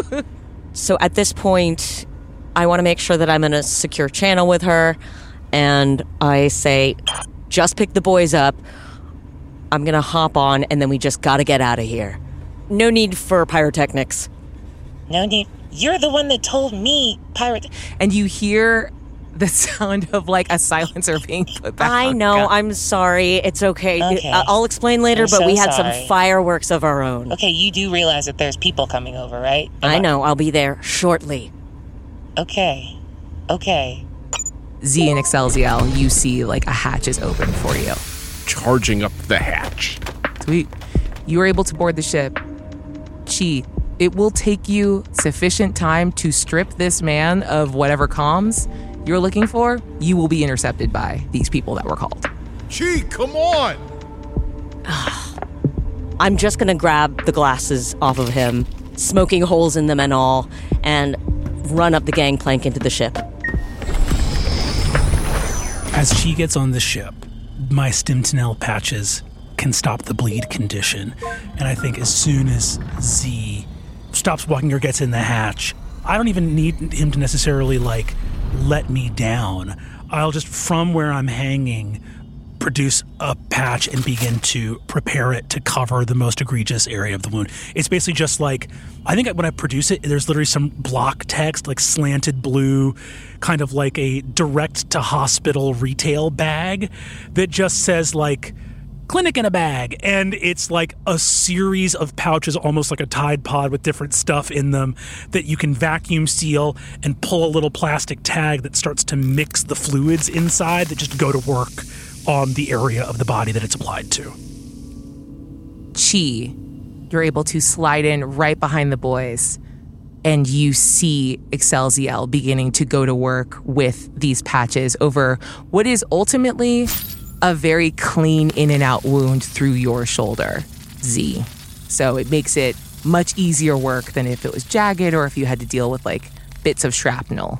So at this point, I want to make sure that I'm in a secure channel with her. And I say, just pick the boys up. I'm going to hop on, and then we just got to get out of here. No need for pyrotechnics. No need. You're the one that told me pirate. And you hear the sound of like a silencer being put back I on. know. Yeah. I'm sorry. It's okay. Okay. I- I'll explain later, I'm but so we had sorry. some fireworks of our own. Okay, you do realize that there's people coming over, right? Am I know. I'll be there shortly. Okay. Okay. Z and Excelsior, you see like a hatch is open for you. Charging up the hatch. Sweet. You are able to board the ship. Chi, it will take you sufficient time to strip this man of whatever comms you're looking for. You will be intercepted by these people that were called. Chi, come on! I'm just going to grab the glasses off of him, smoking holes in them and all, and run up the gangplank into the ship. As she gets on the ship, my Stimtonel patches can stop the bleed condition. And I think as soon as Z stops walking or gets in the hatch, I don't even need him to necessarily, like, let me down. I'll just, from where I'm hanging, produce a patch and begin to prepare it to cover the most egregious area of the wound. It's basically just like, I think when I produce it, there's literally some block text, like slanted blue, kind of like a direct-to-hospital retail bag that just says, like, clinic in a bag. And it's like a series of pouches, almost like a Tide Pod with different stuff in them that you can vacuum seal and pull a little plastic tag that starts to mix the fluids inside that just go to work on the area of the body that it's applied to. Chi, you're able to slide in right behind the boys, and you see Excelsior beginning to go to work with these patches over what is ultimately a very clean in and out wound through your shoulder, Z. So it makes it much easier work than if it was jagged or if you had to deal with like bits of shrapnel.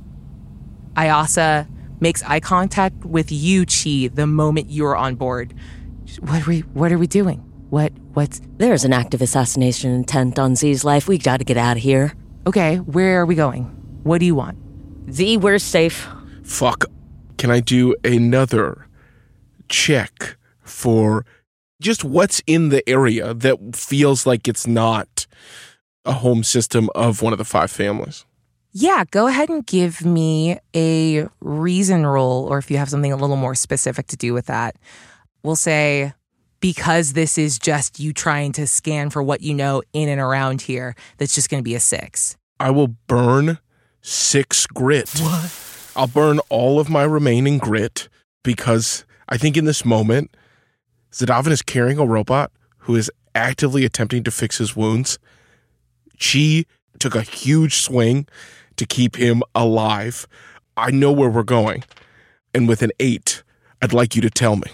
Ayasa makes eye contact with you, Chi, the moment you're on board. What are we, what are we doing? What, what's... There's an active assassination intent on Z's life. We got to get out of here. Okay, where are we going? What do you want? Z, we're safe. Fuck. Can I do another check for just what's in the area that feels like it's not a home system of one of the five families? Yeah, go ahead and give me a reason roll, or if you have something a little more specific to do with that. We'll say, because this is just you trying to scan for what you know in and around here, that's just going to be a six. I will burn six grit. What? I'll burn all of my remaining grit because I think in this moment, Zadavin is carrying a robot who is actively attempting to fix his wounds. Chi took a huge swing to keep him alive. I know where we're going. And with an eight, I'd like you to tell me.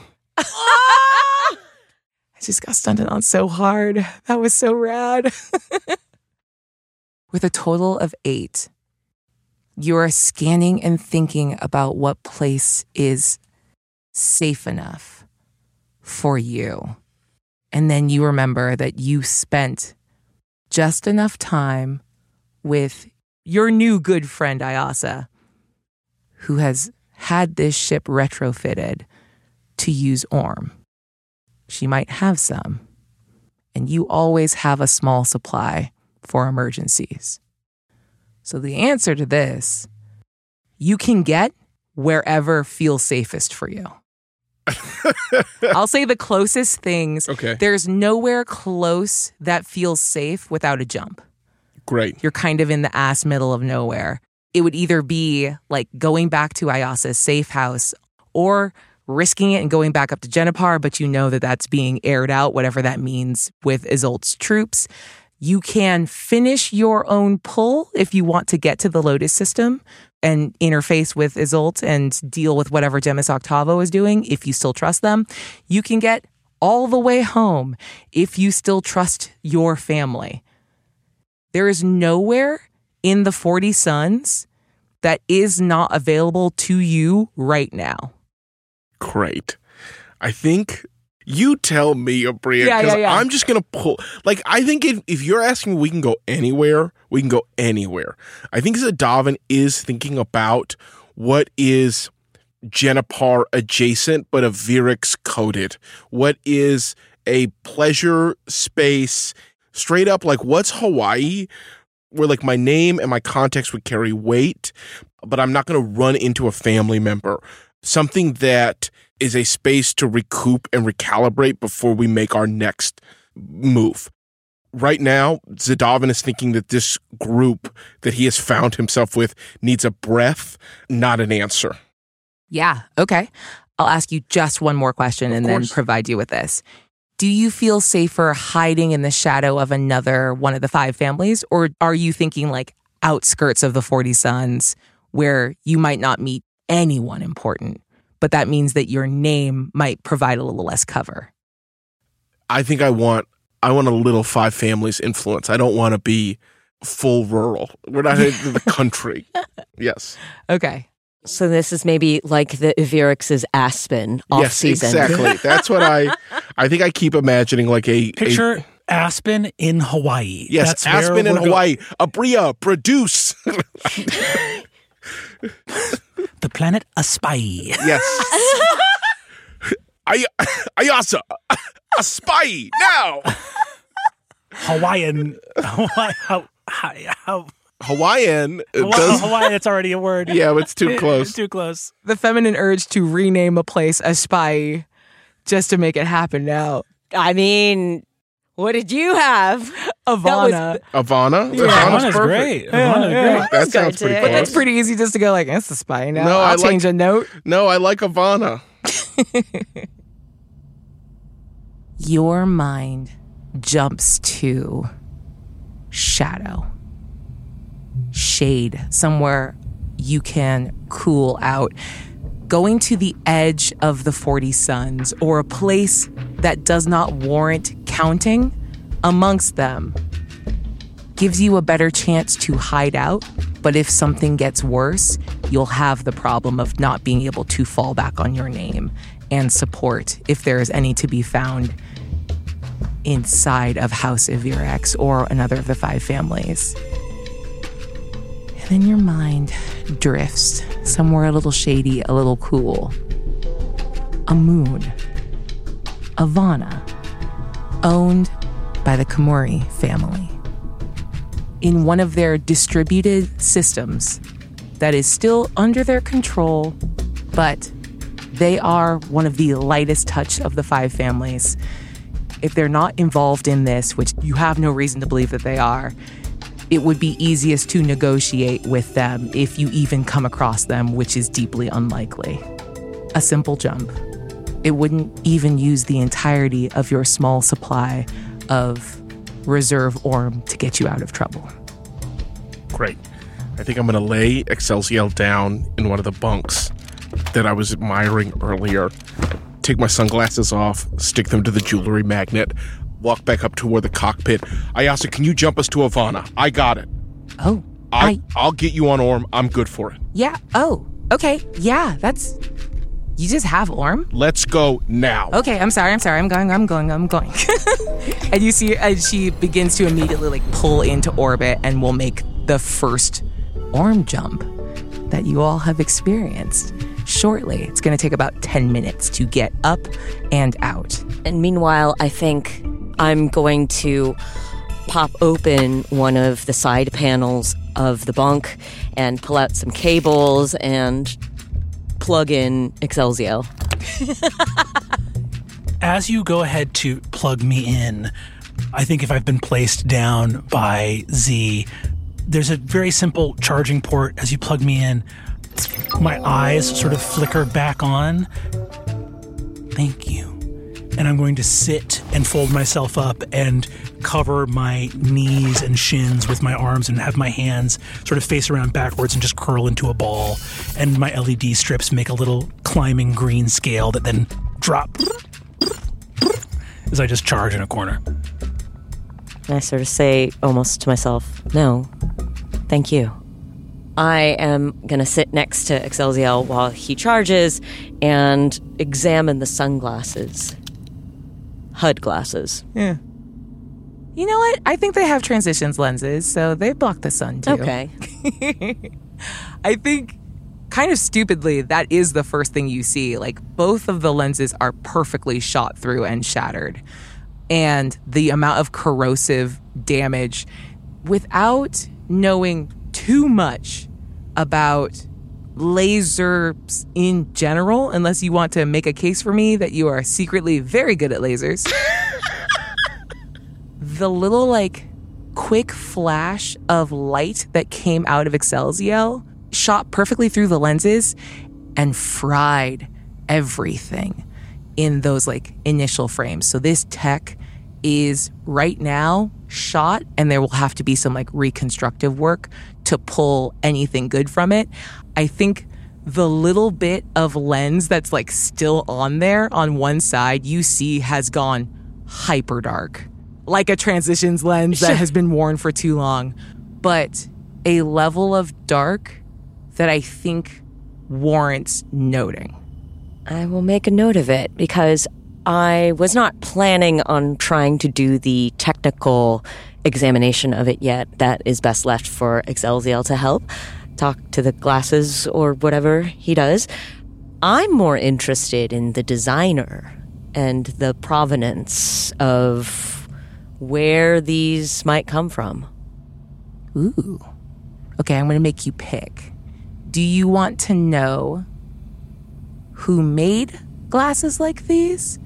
I just got stunted on so hard. That was so rad. With a total of eight, you are scanning and thinking about what place is safe enough for you. And then you remember that you spent just enough time with your new good friend, Ayasa, who has had this ship retrofitted to use Orm. She might have some, and you always have a small supply for emergencies. So the answer to this, you can get wherever feels safest for you. I'll say the closest things. Okay. There's nowhere close that feels safe without a jump. Great. You're kind of in the ass middle of nowhere. It would either be like going back to Ayasa's safe house or risking it and going back up to Jenipar, but you know that that's being aired out, whatever that means with Isolt's troops. You can finish your own pull if you want to get to the Lotus system and interface with Isolt and deal with whatever Gemis Octavo is doing if you still trust them. You can get all the way home if you still trust your family. There is nowhere in the forty Suns that is not available to you right now. Great. I think you tell me, Abria, Yeah, because yeah, yeah. I'm just going to pull. Like, I think if, if you're asking me, we can go anywhere, we can go anywhere. I think Zadavin is thinking about what is Jenipar adjacent, but a Virix coded? What is a pleasure space straight up? Like, what's Hawaii where like my name and my context would carry weight, but I'm not going to run into a family member? Something that is a space to recoup and recalibrate before we make our next move. Right now, Zadovin is thinking that this group that he has found himself with needs a breath, not an answer. Yeah, okay. I'll ask you just one more question and then provide you with this. Do you feel safer hiding in the shadow of another one of the five families, or are you thinking like outskirts of the forty Sons where you might not meet anyone important, but that means that your name might provide a little less cover? I think I want I want a little five families influence. I don't want to be full rural. We're not in the country. Yes. Okay. So this is maybe like the Virix's Aspen off yes, season. Exactly. That's what I I think I keep imagining like a picture a, Aspen in Hawaii. Yes, That's Aspen in go- Hawaii. Abria, produce. The planet Aspai. Yes. I Ayasa, Aspai now. Hawaiian. Hawaii. How? How? how Hawaiian. Hawaii, Does, Hawaii, it's already a word. yeah, but it's too close. It's too close. The feminine urge to rename a place Aspai just to make it happen now. I mean, what did you have? Ivana. Ivana? Yeah, Ivana's Ivana's perfect. great. Ivana's yeah. great. That sounds pretty But But close. that's pretty easy just to go like, it's Aspai now. No, I'll I like- change a note. No, I like Ivana. Your mind jumps to shadow, shade, somewhere you can cool out. Going to the edge of the forty Sons or a place that does not warrant counting amongst them gives you a better chance to hide out. But if something gets worse, you'll have the problem of not being able to fall back on your name and support if there is any to be found inside of House Ivirax or another of the five families. And then your mind drifts somewhere a little shady, a little cool. A moon. Ivana. Owned by the Komori family. In one of their distributed systems that is still under their control, but they are one of the lightest touch of the five families. If they're not involved in this, which you have no reason to believe that they are, it would be easiest to negotiate with them if you even come across them, which is deeply unlikely. A simple jump. It wouldn't even use the entirety of your small supply of reserve orm to get you out of trouble. Great. I think I'm going to lay Excelsior down in one of the bunks that I was admiring earlier. Take my sunglasses off, stick them to the jewelry magnet, walk back up toward the cockpit. Ayasa, can you jump us to Ivana? I got it. Oh, I, I, I'll get you on Orm. I'm good for it. yeah. Oh, okay. Yeah, that's, you just have Orm? Let's go now. Okay, I'm sorry, I'm sorry, I'm going, I'm going, I'm going. And you see, as she begins to immediately like pull into orbit and will make the first Orm jump that you all have experienced. Shortly, it's going to take about ten minutes to get up and out. And meanwhile, I think I'm going to pop open one of the side panels of the bunk and pull out some cables and plug in Excelsior. As you go ahead to plug me in, I think if I've been placed down by Z, there's a very simple charging port. As you plug me in, my eyes sort of flicker back on. Thank you. And I'm going to sit and fold myself up and cover my knees and shins with my arms and have my hands sort of face around backwards and just curl into a ball. And my L E D strips make a little climbing green scale that then drop as I just charge in a corner. And I sort of say almost to myself, no, thank you. I am going to sit next to Excelsior while he charges and examine the sunglasses. H U D glasses. Yeah. You know what? I think they have transitions lenses, so they block the sun too. Okay. I think kind of stupidly, that is the first thing you see. Like, both of the lenses are perfectly shot through and shattered. And the amount of corrosive damage, without knowing too much about lasers in general, unless you want to make a case for me that you are secretly very good at lasers. The little, like, quick flash of light that came out of Excelsior shot perfectly through the lenses and fried everything in those, like, initial frames. So this tech is right now shot, and there will have to be some, like, reconstructive work to pull anything good from it. I think the little bit of lens that's, like, still on there on one side you see has gone hyper dark, like a transitions lens that has been worn for too long. But a level of dark that I think warrants noting. I will make a note of it, because I was not planning on trying to do the technical examination of it yet. That is best left for Excelsior to help. Talk to the glasses or whatever he does. I'm more interested in the designer and the provenance of where these might come from. Ooh. Okay, I'm going to make you pick. Do you want to know who made glasses like these,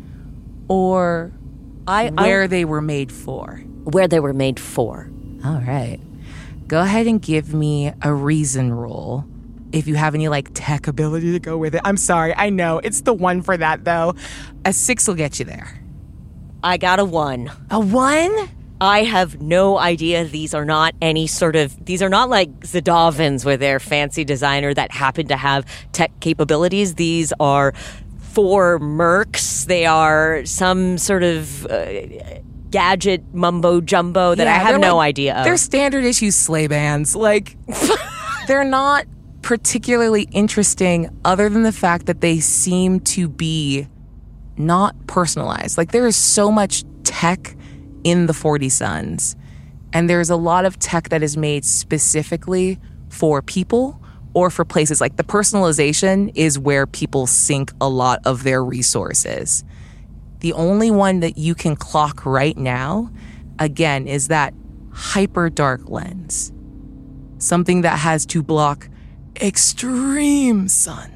or I, where I, they were made for? Where they were made for. All right. Go ahead and give me a reason roll if you have any, like, tech ability to go with it. I'm sorry. I know. It's the one for that, though. A six will get you there. I got a one. A one? I have no idea. These are not any sort of... These are not like Zadovins with their fancy designer that happen to have tech capabilities. These are four mercs. They are some sort of... Uh, gadget mumbo jumbo that yeah, I have no like, idea of. They're standard issue sleigh bands. Like, they're not particularly interesting other than the fact that they seem to be not personalized. Like, there is so much tech in the forty Suns, and there's a lot of tech that is made specifically for people or for places. Like, the personalization is where people sink a lot of their resources. The only one that you can clock right now, again, is that hyper dark lens. Something that has to block extreme sun.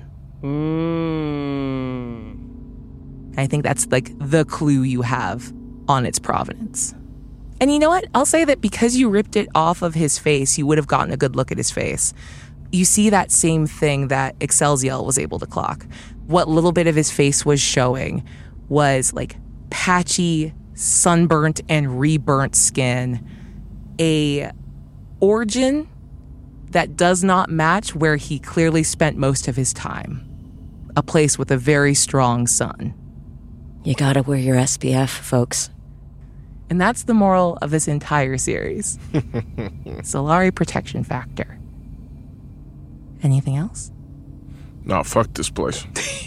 Mm. I think that's like the clue you have on its provenance. And you know what? I'll say that because you ripped it off of his face, you would have gotten a good look at his face. You see that same thing that Excelsior was able to clock. What little bit of his face was showing was like patchy, sunburnt, and reburnt skin. A origin that does not match where he clearly spent most of his time. A place with a very strong sun. You gotta wear your S P F, folks. And that's the moral of this entire series. Solari protection factor. Anything else? Nah, fuck this place.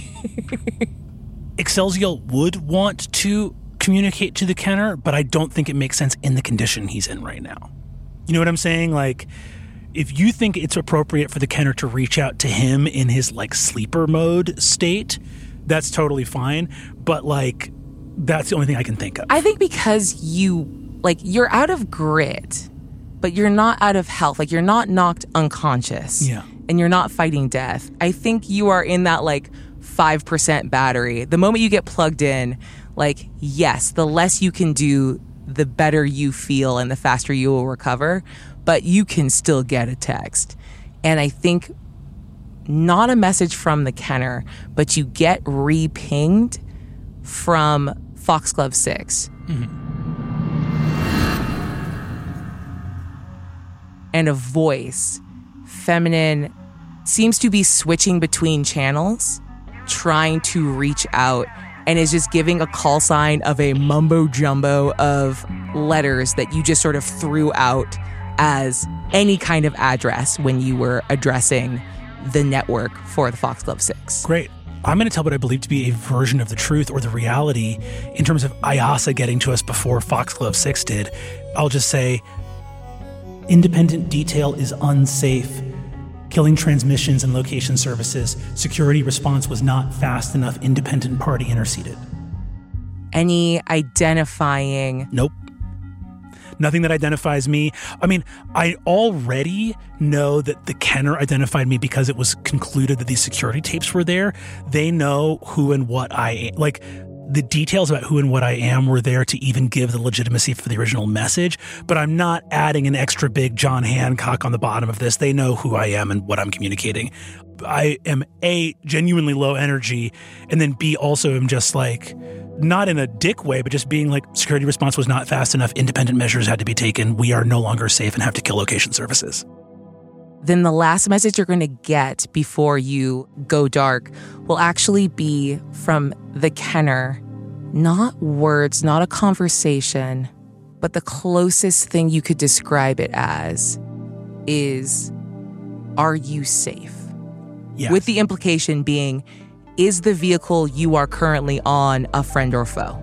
Excelsior would want to communicate to the Kenner, but I don't think it makes sense in the condition he's in right now. You know what I'm saying? Like, if you think it's appropriate for the Kenner to reach out to him in his, like, sleeper mode state, that's totally fine. But, like, that's the only thing I can think of. I think because you, like, you're out of grit, but you're not out of health. Like, you're not knocked unconscious. Yeah. And you're not fighting death. I think you are in that, like, five percent battery. The moment you get plugged in, like, yes, the less you can do, the better you feel and the faster you will recover, but you can still get a text. And I think not a message from the Kenner, but you get re-pinged from Foxglove six. Mm-hmm. And a voice, feminine, seems to be switching between channels, trying to reach out, and is just giving a call sign of a mumbo jumbo of letters that you just sort of threw out as any kind of address when you were addressing the network for the Foxglove six. Great. I'm going to tell what I believe to be a version of the truth or the reality in terms of Ayasa getting to us before Foxglove six did. I'll just say, independent detail is unsafe. killing transmissions and location services. Security response was not fast enough. Independent party interceded. Any identifying? Nope. Nothing that identifies me. I mean, I already know that the Kenner identified me because it was concluded that these security tapes were there. They know who and what I am. Like, the details about who and what I am were there to even give the legitimacy for the original message, but I'm not adding an extra big John Hancock on the bottom of this. They know who I am and what I'm communicating. I am A, genuinely low energy, and then B, also am just like, not in a dick way, but just being like, security response was not fast enough. Independent measures had to be taken. We are no longer safe and have to kill location services. Then the last message you're going to get before you go dark will actually be from the Kenner. Not words, not a conversation, but the closest thing you could describe it as is, are you safe? Yes. With the implication being, is the vehicle you are currently on a friend or foe?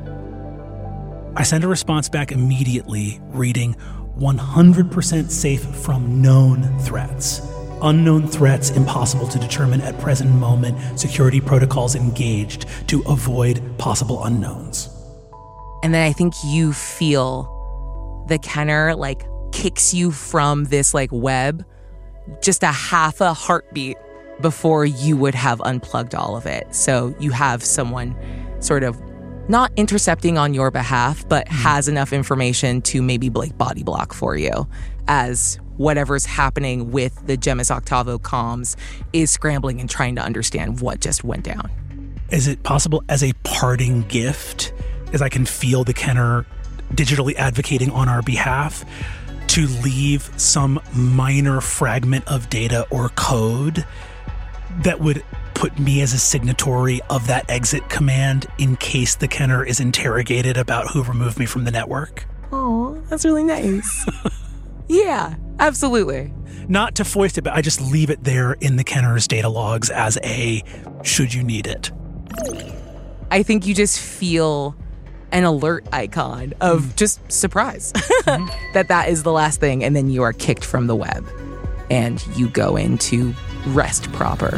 I send a response back immediately, reading one hundred percent safe from known threats. Unknown threats impossible to determine at present moment. Security protocols engaged to avoid possible unknowns. And then I think you feel the Kenner like kicks you from this like web just a half a heartbeat before you would have unplugged all of it. So you have someone sort of not intercepting on your behalf, but has enough information to maybe like body block for you as whatever's happening with the Gemmis Octavo comms is scrambling and trying to understand what just went down. Is it possible as a parting gift, as I can feel the Kenner digitally advocating on our behalf, to leave some minor fragment of data or code that would put me as a signatory of that exit command in case the Kenner is interrogated about who removed me from the network? Oh, that's really nice. Yeah, absolutely. Not to foist it, but I just leave it there in the Kenner's data logs as a should you need it. I think you just feel an alert icon of mm. just surprise mm-hmm. that that is the last thing, and then you are kicked from the web and you go into rest proper.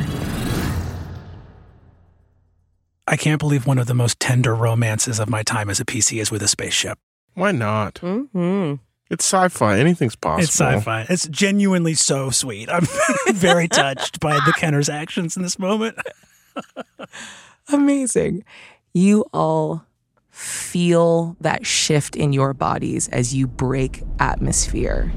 I can't believe one of the most tender romances of my time as a P C is with a spaceship. Why not? Mm-hmm. It's sci-fi. Anything's possible. It's sci-fi. It's genuinely so sweet. I'm very touched by the Kenner's actions in this moment. Amazing. You all feel that shift in your bodies as you break atmosphere.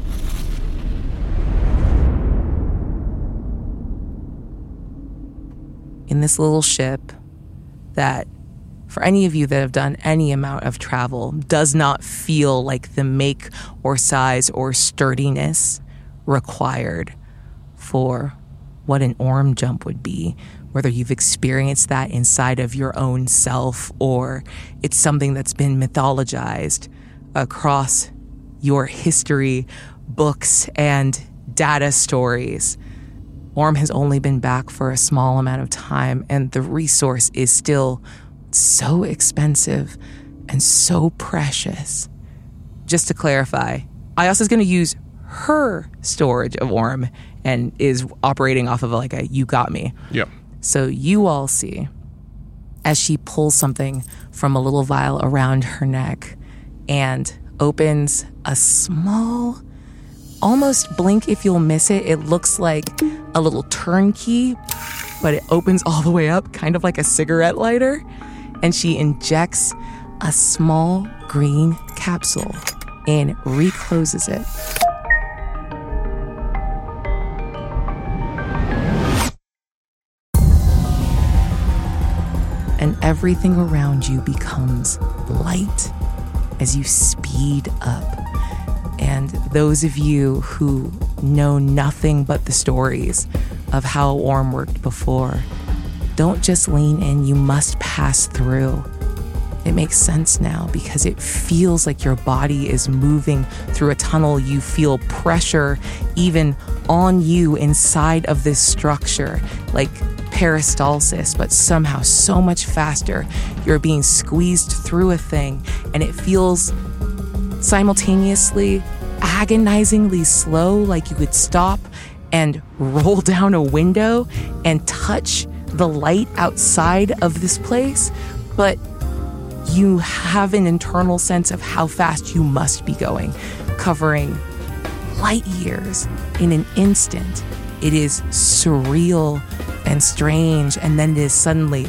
In this little ship that, for any of you that have done any amount of travel, does not feel like the make or size or sturdiness required for what an Orm jump would be, whether you've experienced that inside of your own self or it's something that's been mythologized across your history, books, and data stories. Orm has only been back for a small amount of time, and the resource is still so expensive and so precious. Just to clarify, Ayasa's going to use her storage of Orm and is operating off of like a you got me. Yep. So you all see as she pulls something from a little vial around her neck and opens a small, almost blink if you'll miss it, it looks like a little turnkey, but it opens all the way up, kind of like a cigarette lighter. And she injects a small green capsule and recloses it. And everything around you becomes light as you speed up. And those of you who know nothing but the stories of how Orm worked before, don't just lean in, you must pass through. It makes sense now because it feels like your body is moving through a tunnel. You feel pressure even on you inside of this structure, like peristalsis, but somehow so much faster. You're being squeezed through a thing, and it feels simultaneously agonizingly slow, like you could stop and roll down a window and touch the light outside of this place, but you have an internal sense of how fast you must be going, covering light years in an instant. It is surreal and strange, and then it is suddenly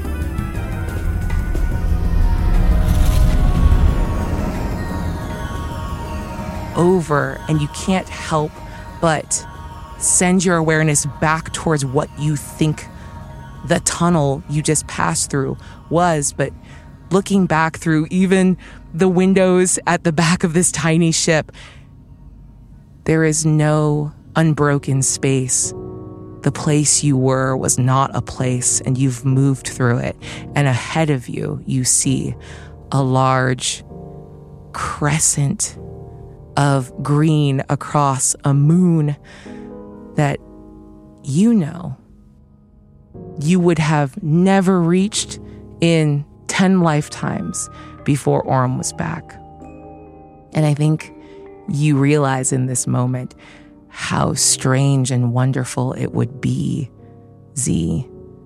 over, and you can't help but send your awareness back towards what you think the tunnel you just passed through was. But looking back through even the windows at the back of this tiny ship, there is no unbroken space. The place you were was not a place, and you've moved through it. And ahead of you, you see a large crescent of green across a moon that you know you would have never reached in ten lifetimes before Orym was back. And I think you realize in this moment how strange and wonderful it would be, Z,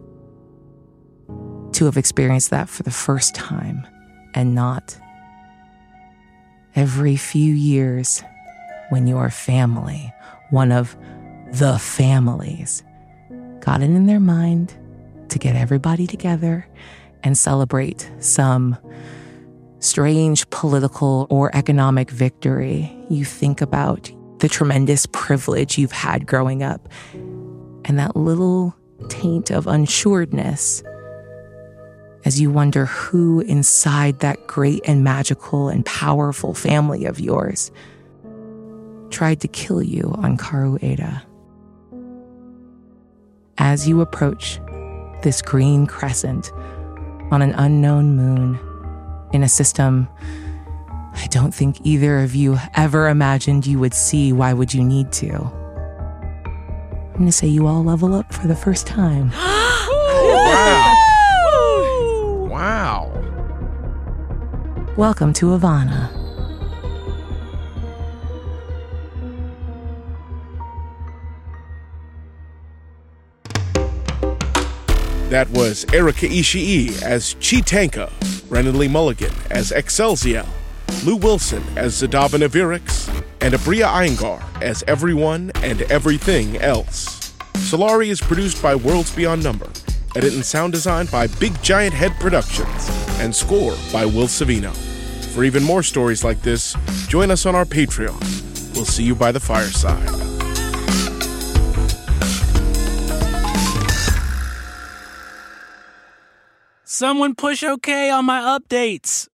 to have experienced that for the first time and not every few years when your family, one of the families, got it in their mind to get everybody together and celebrate some strange political or economic victory. You think about the tremendous privilege you've had growing up and that little taint of unsuredness as you wonder who inside that great and magical and powerful family of yours tried to kill you on Karu Eta. As you approach this green crescent on an unknown moon in a system I don't think either of you ever imagined you would see, why would you need to? I'm going to say you all level up for the first time. Wow. Wow. Welcome to Ivana. That was Erika Ishii as Chitanka, Brennan Lee Mulligan as Excelsior, Lou Wilson as Zadavin Avirix, and Abria Iyengar as everyone and everything else. Solari is produced by Worlds Beyond Number, edit and sound design by Big Giant Head Productions, and score by Will Savino. For even more stories like this, join us on our Patreon. We'll see you by the fireside. Someone push OK on my updates.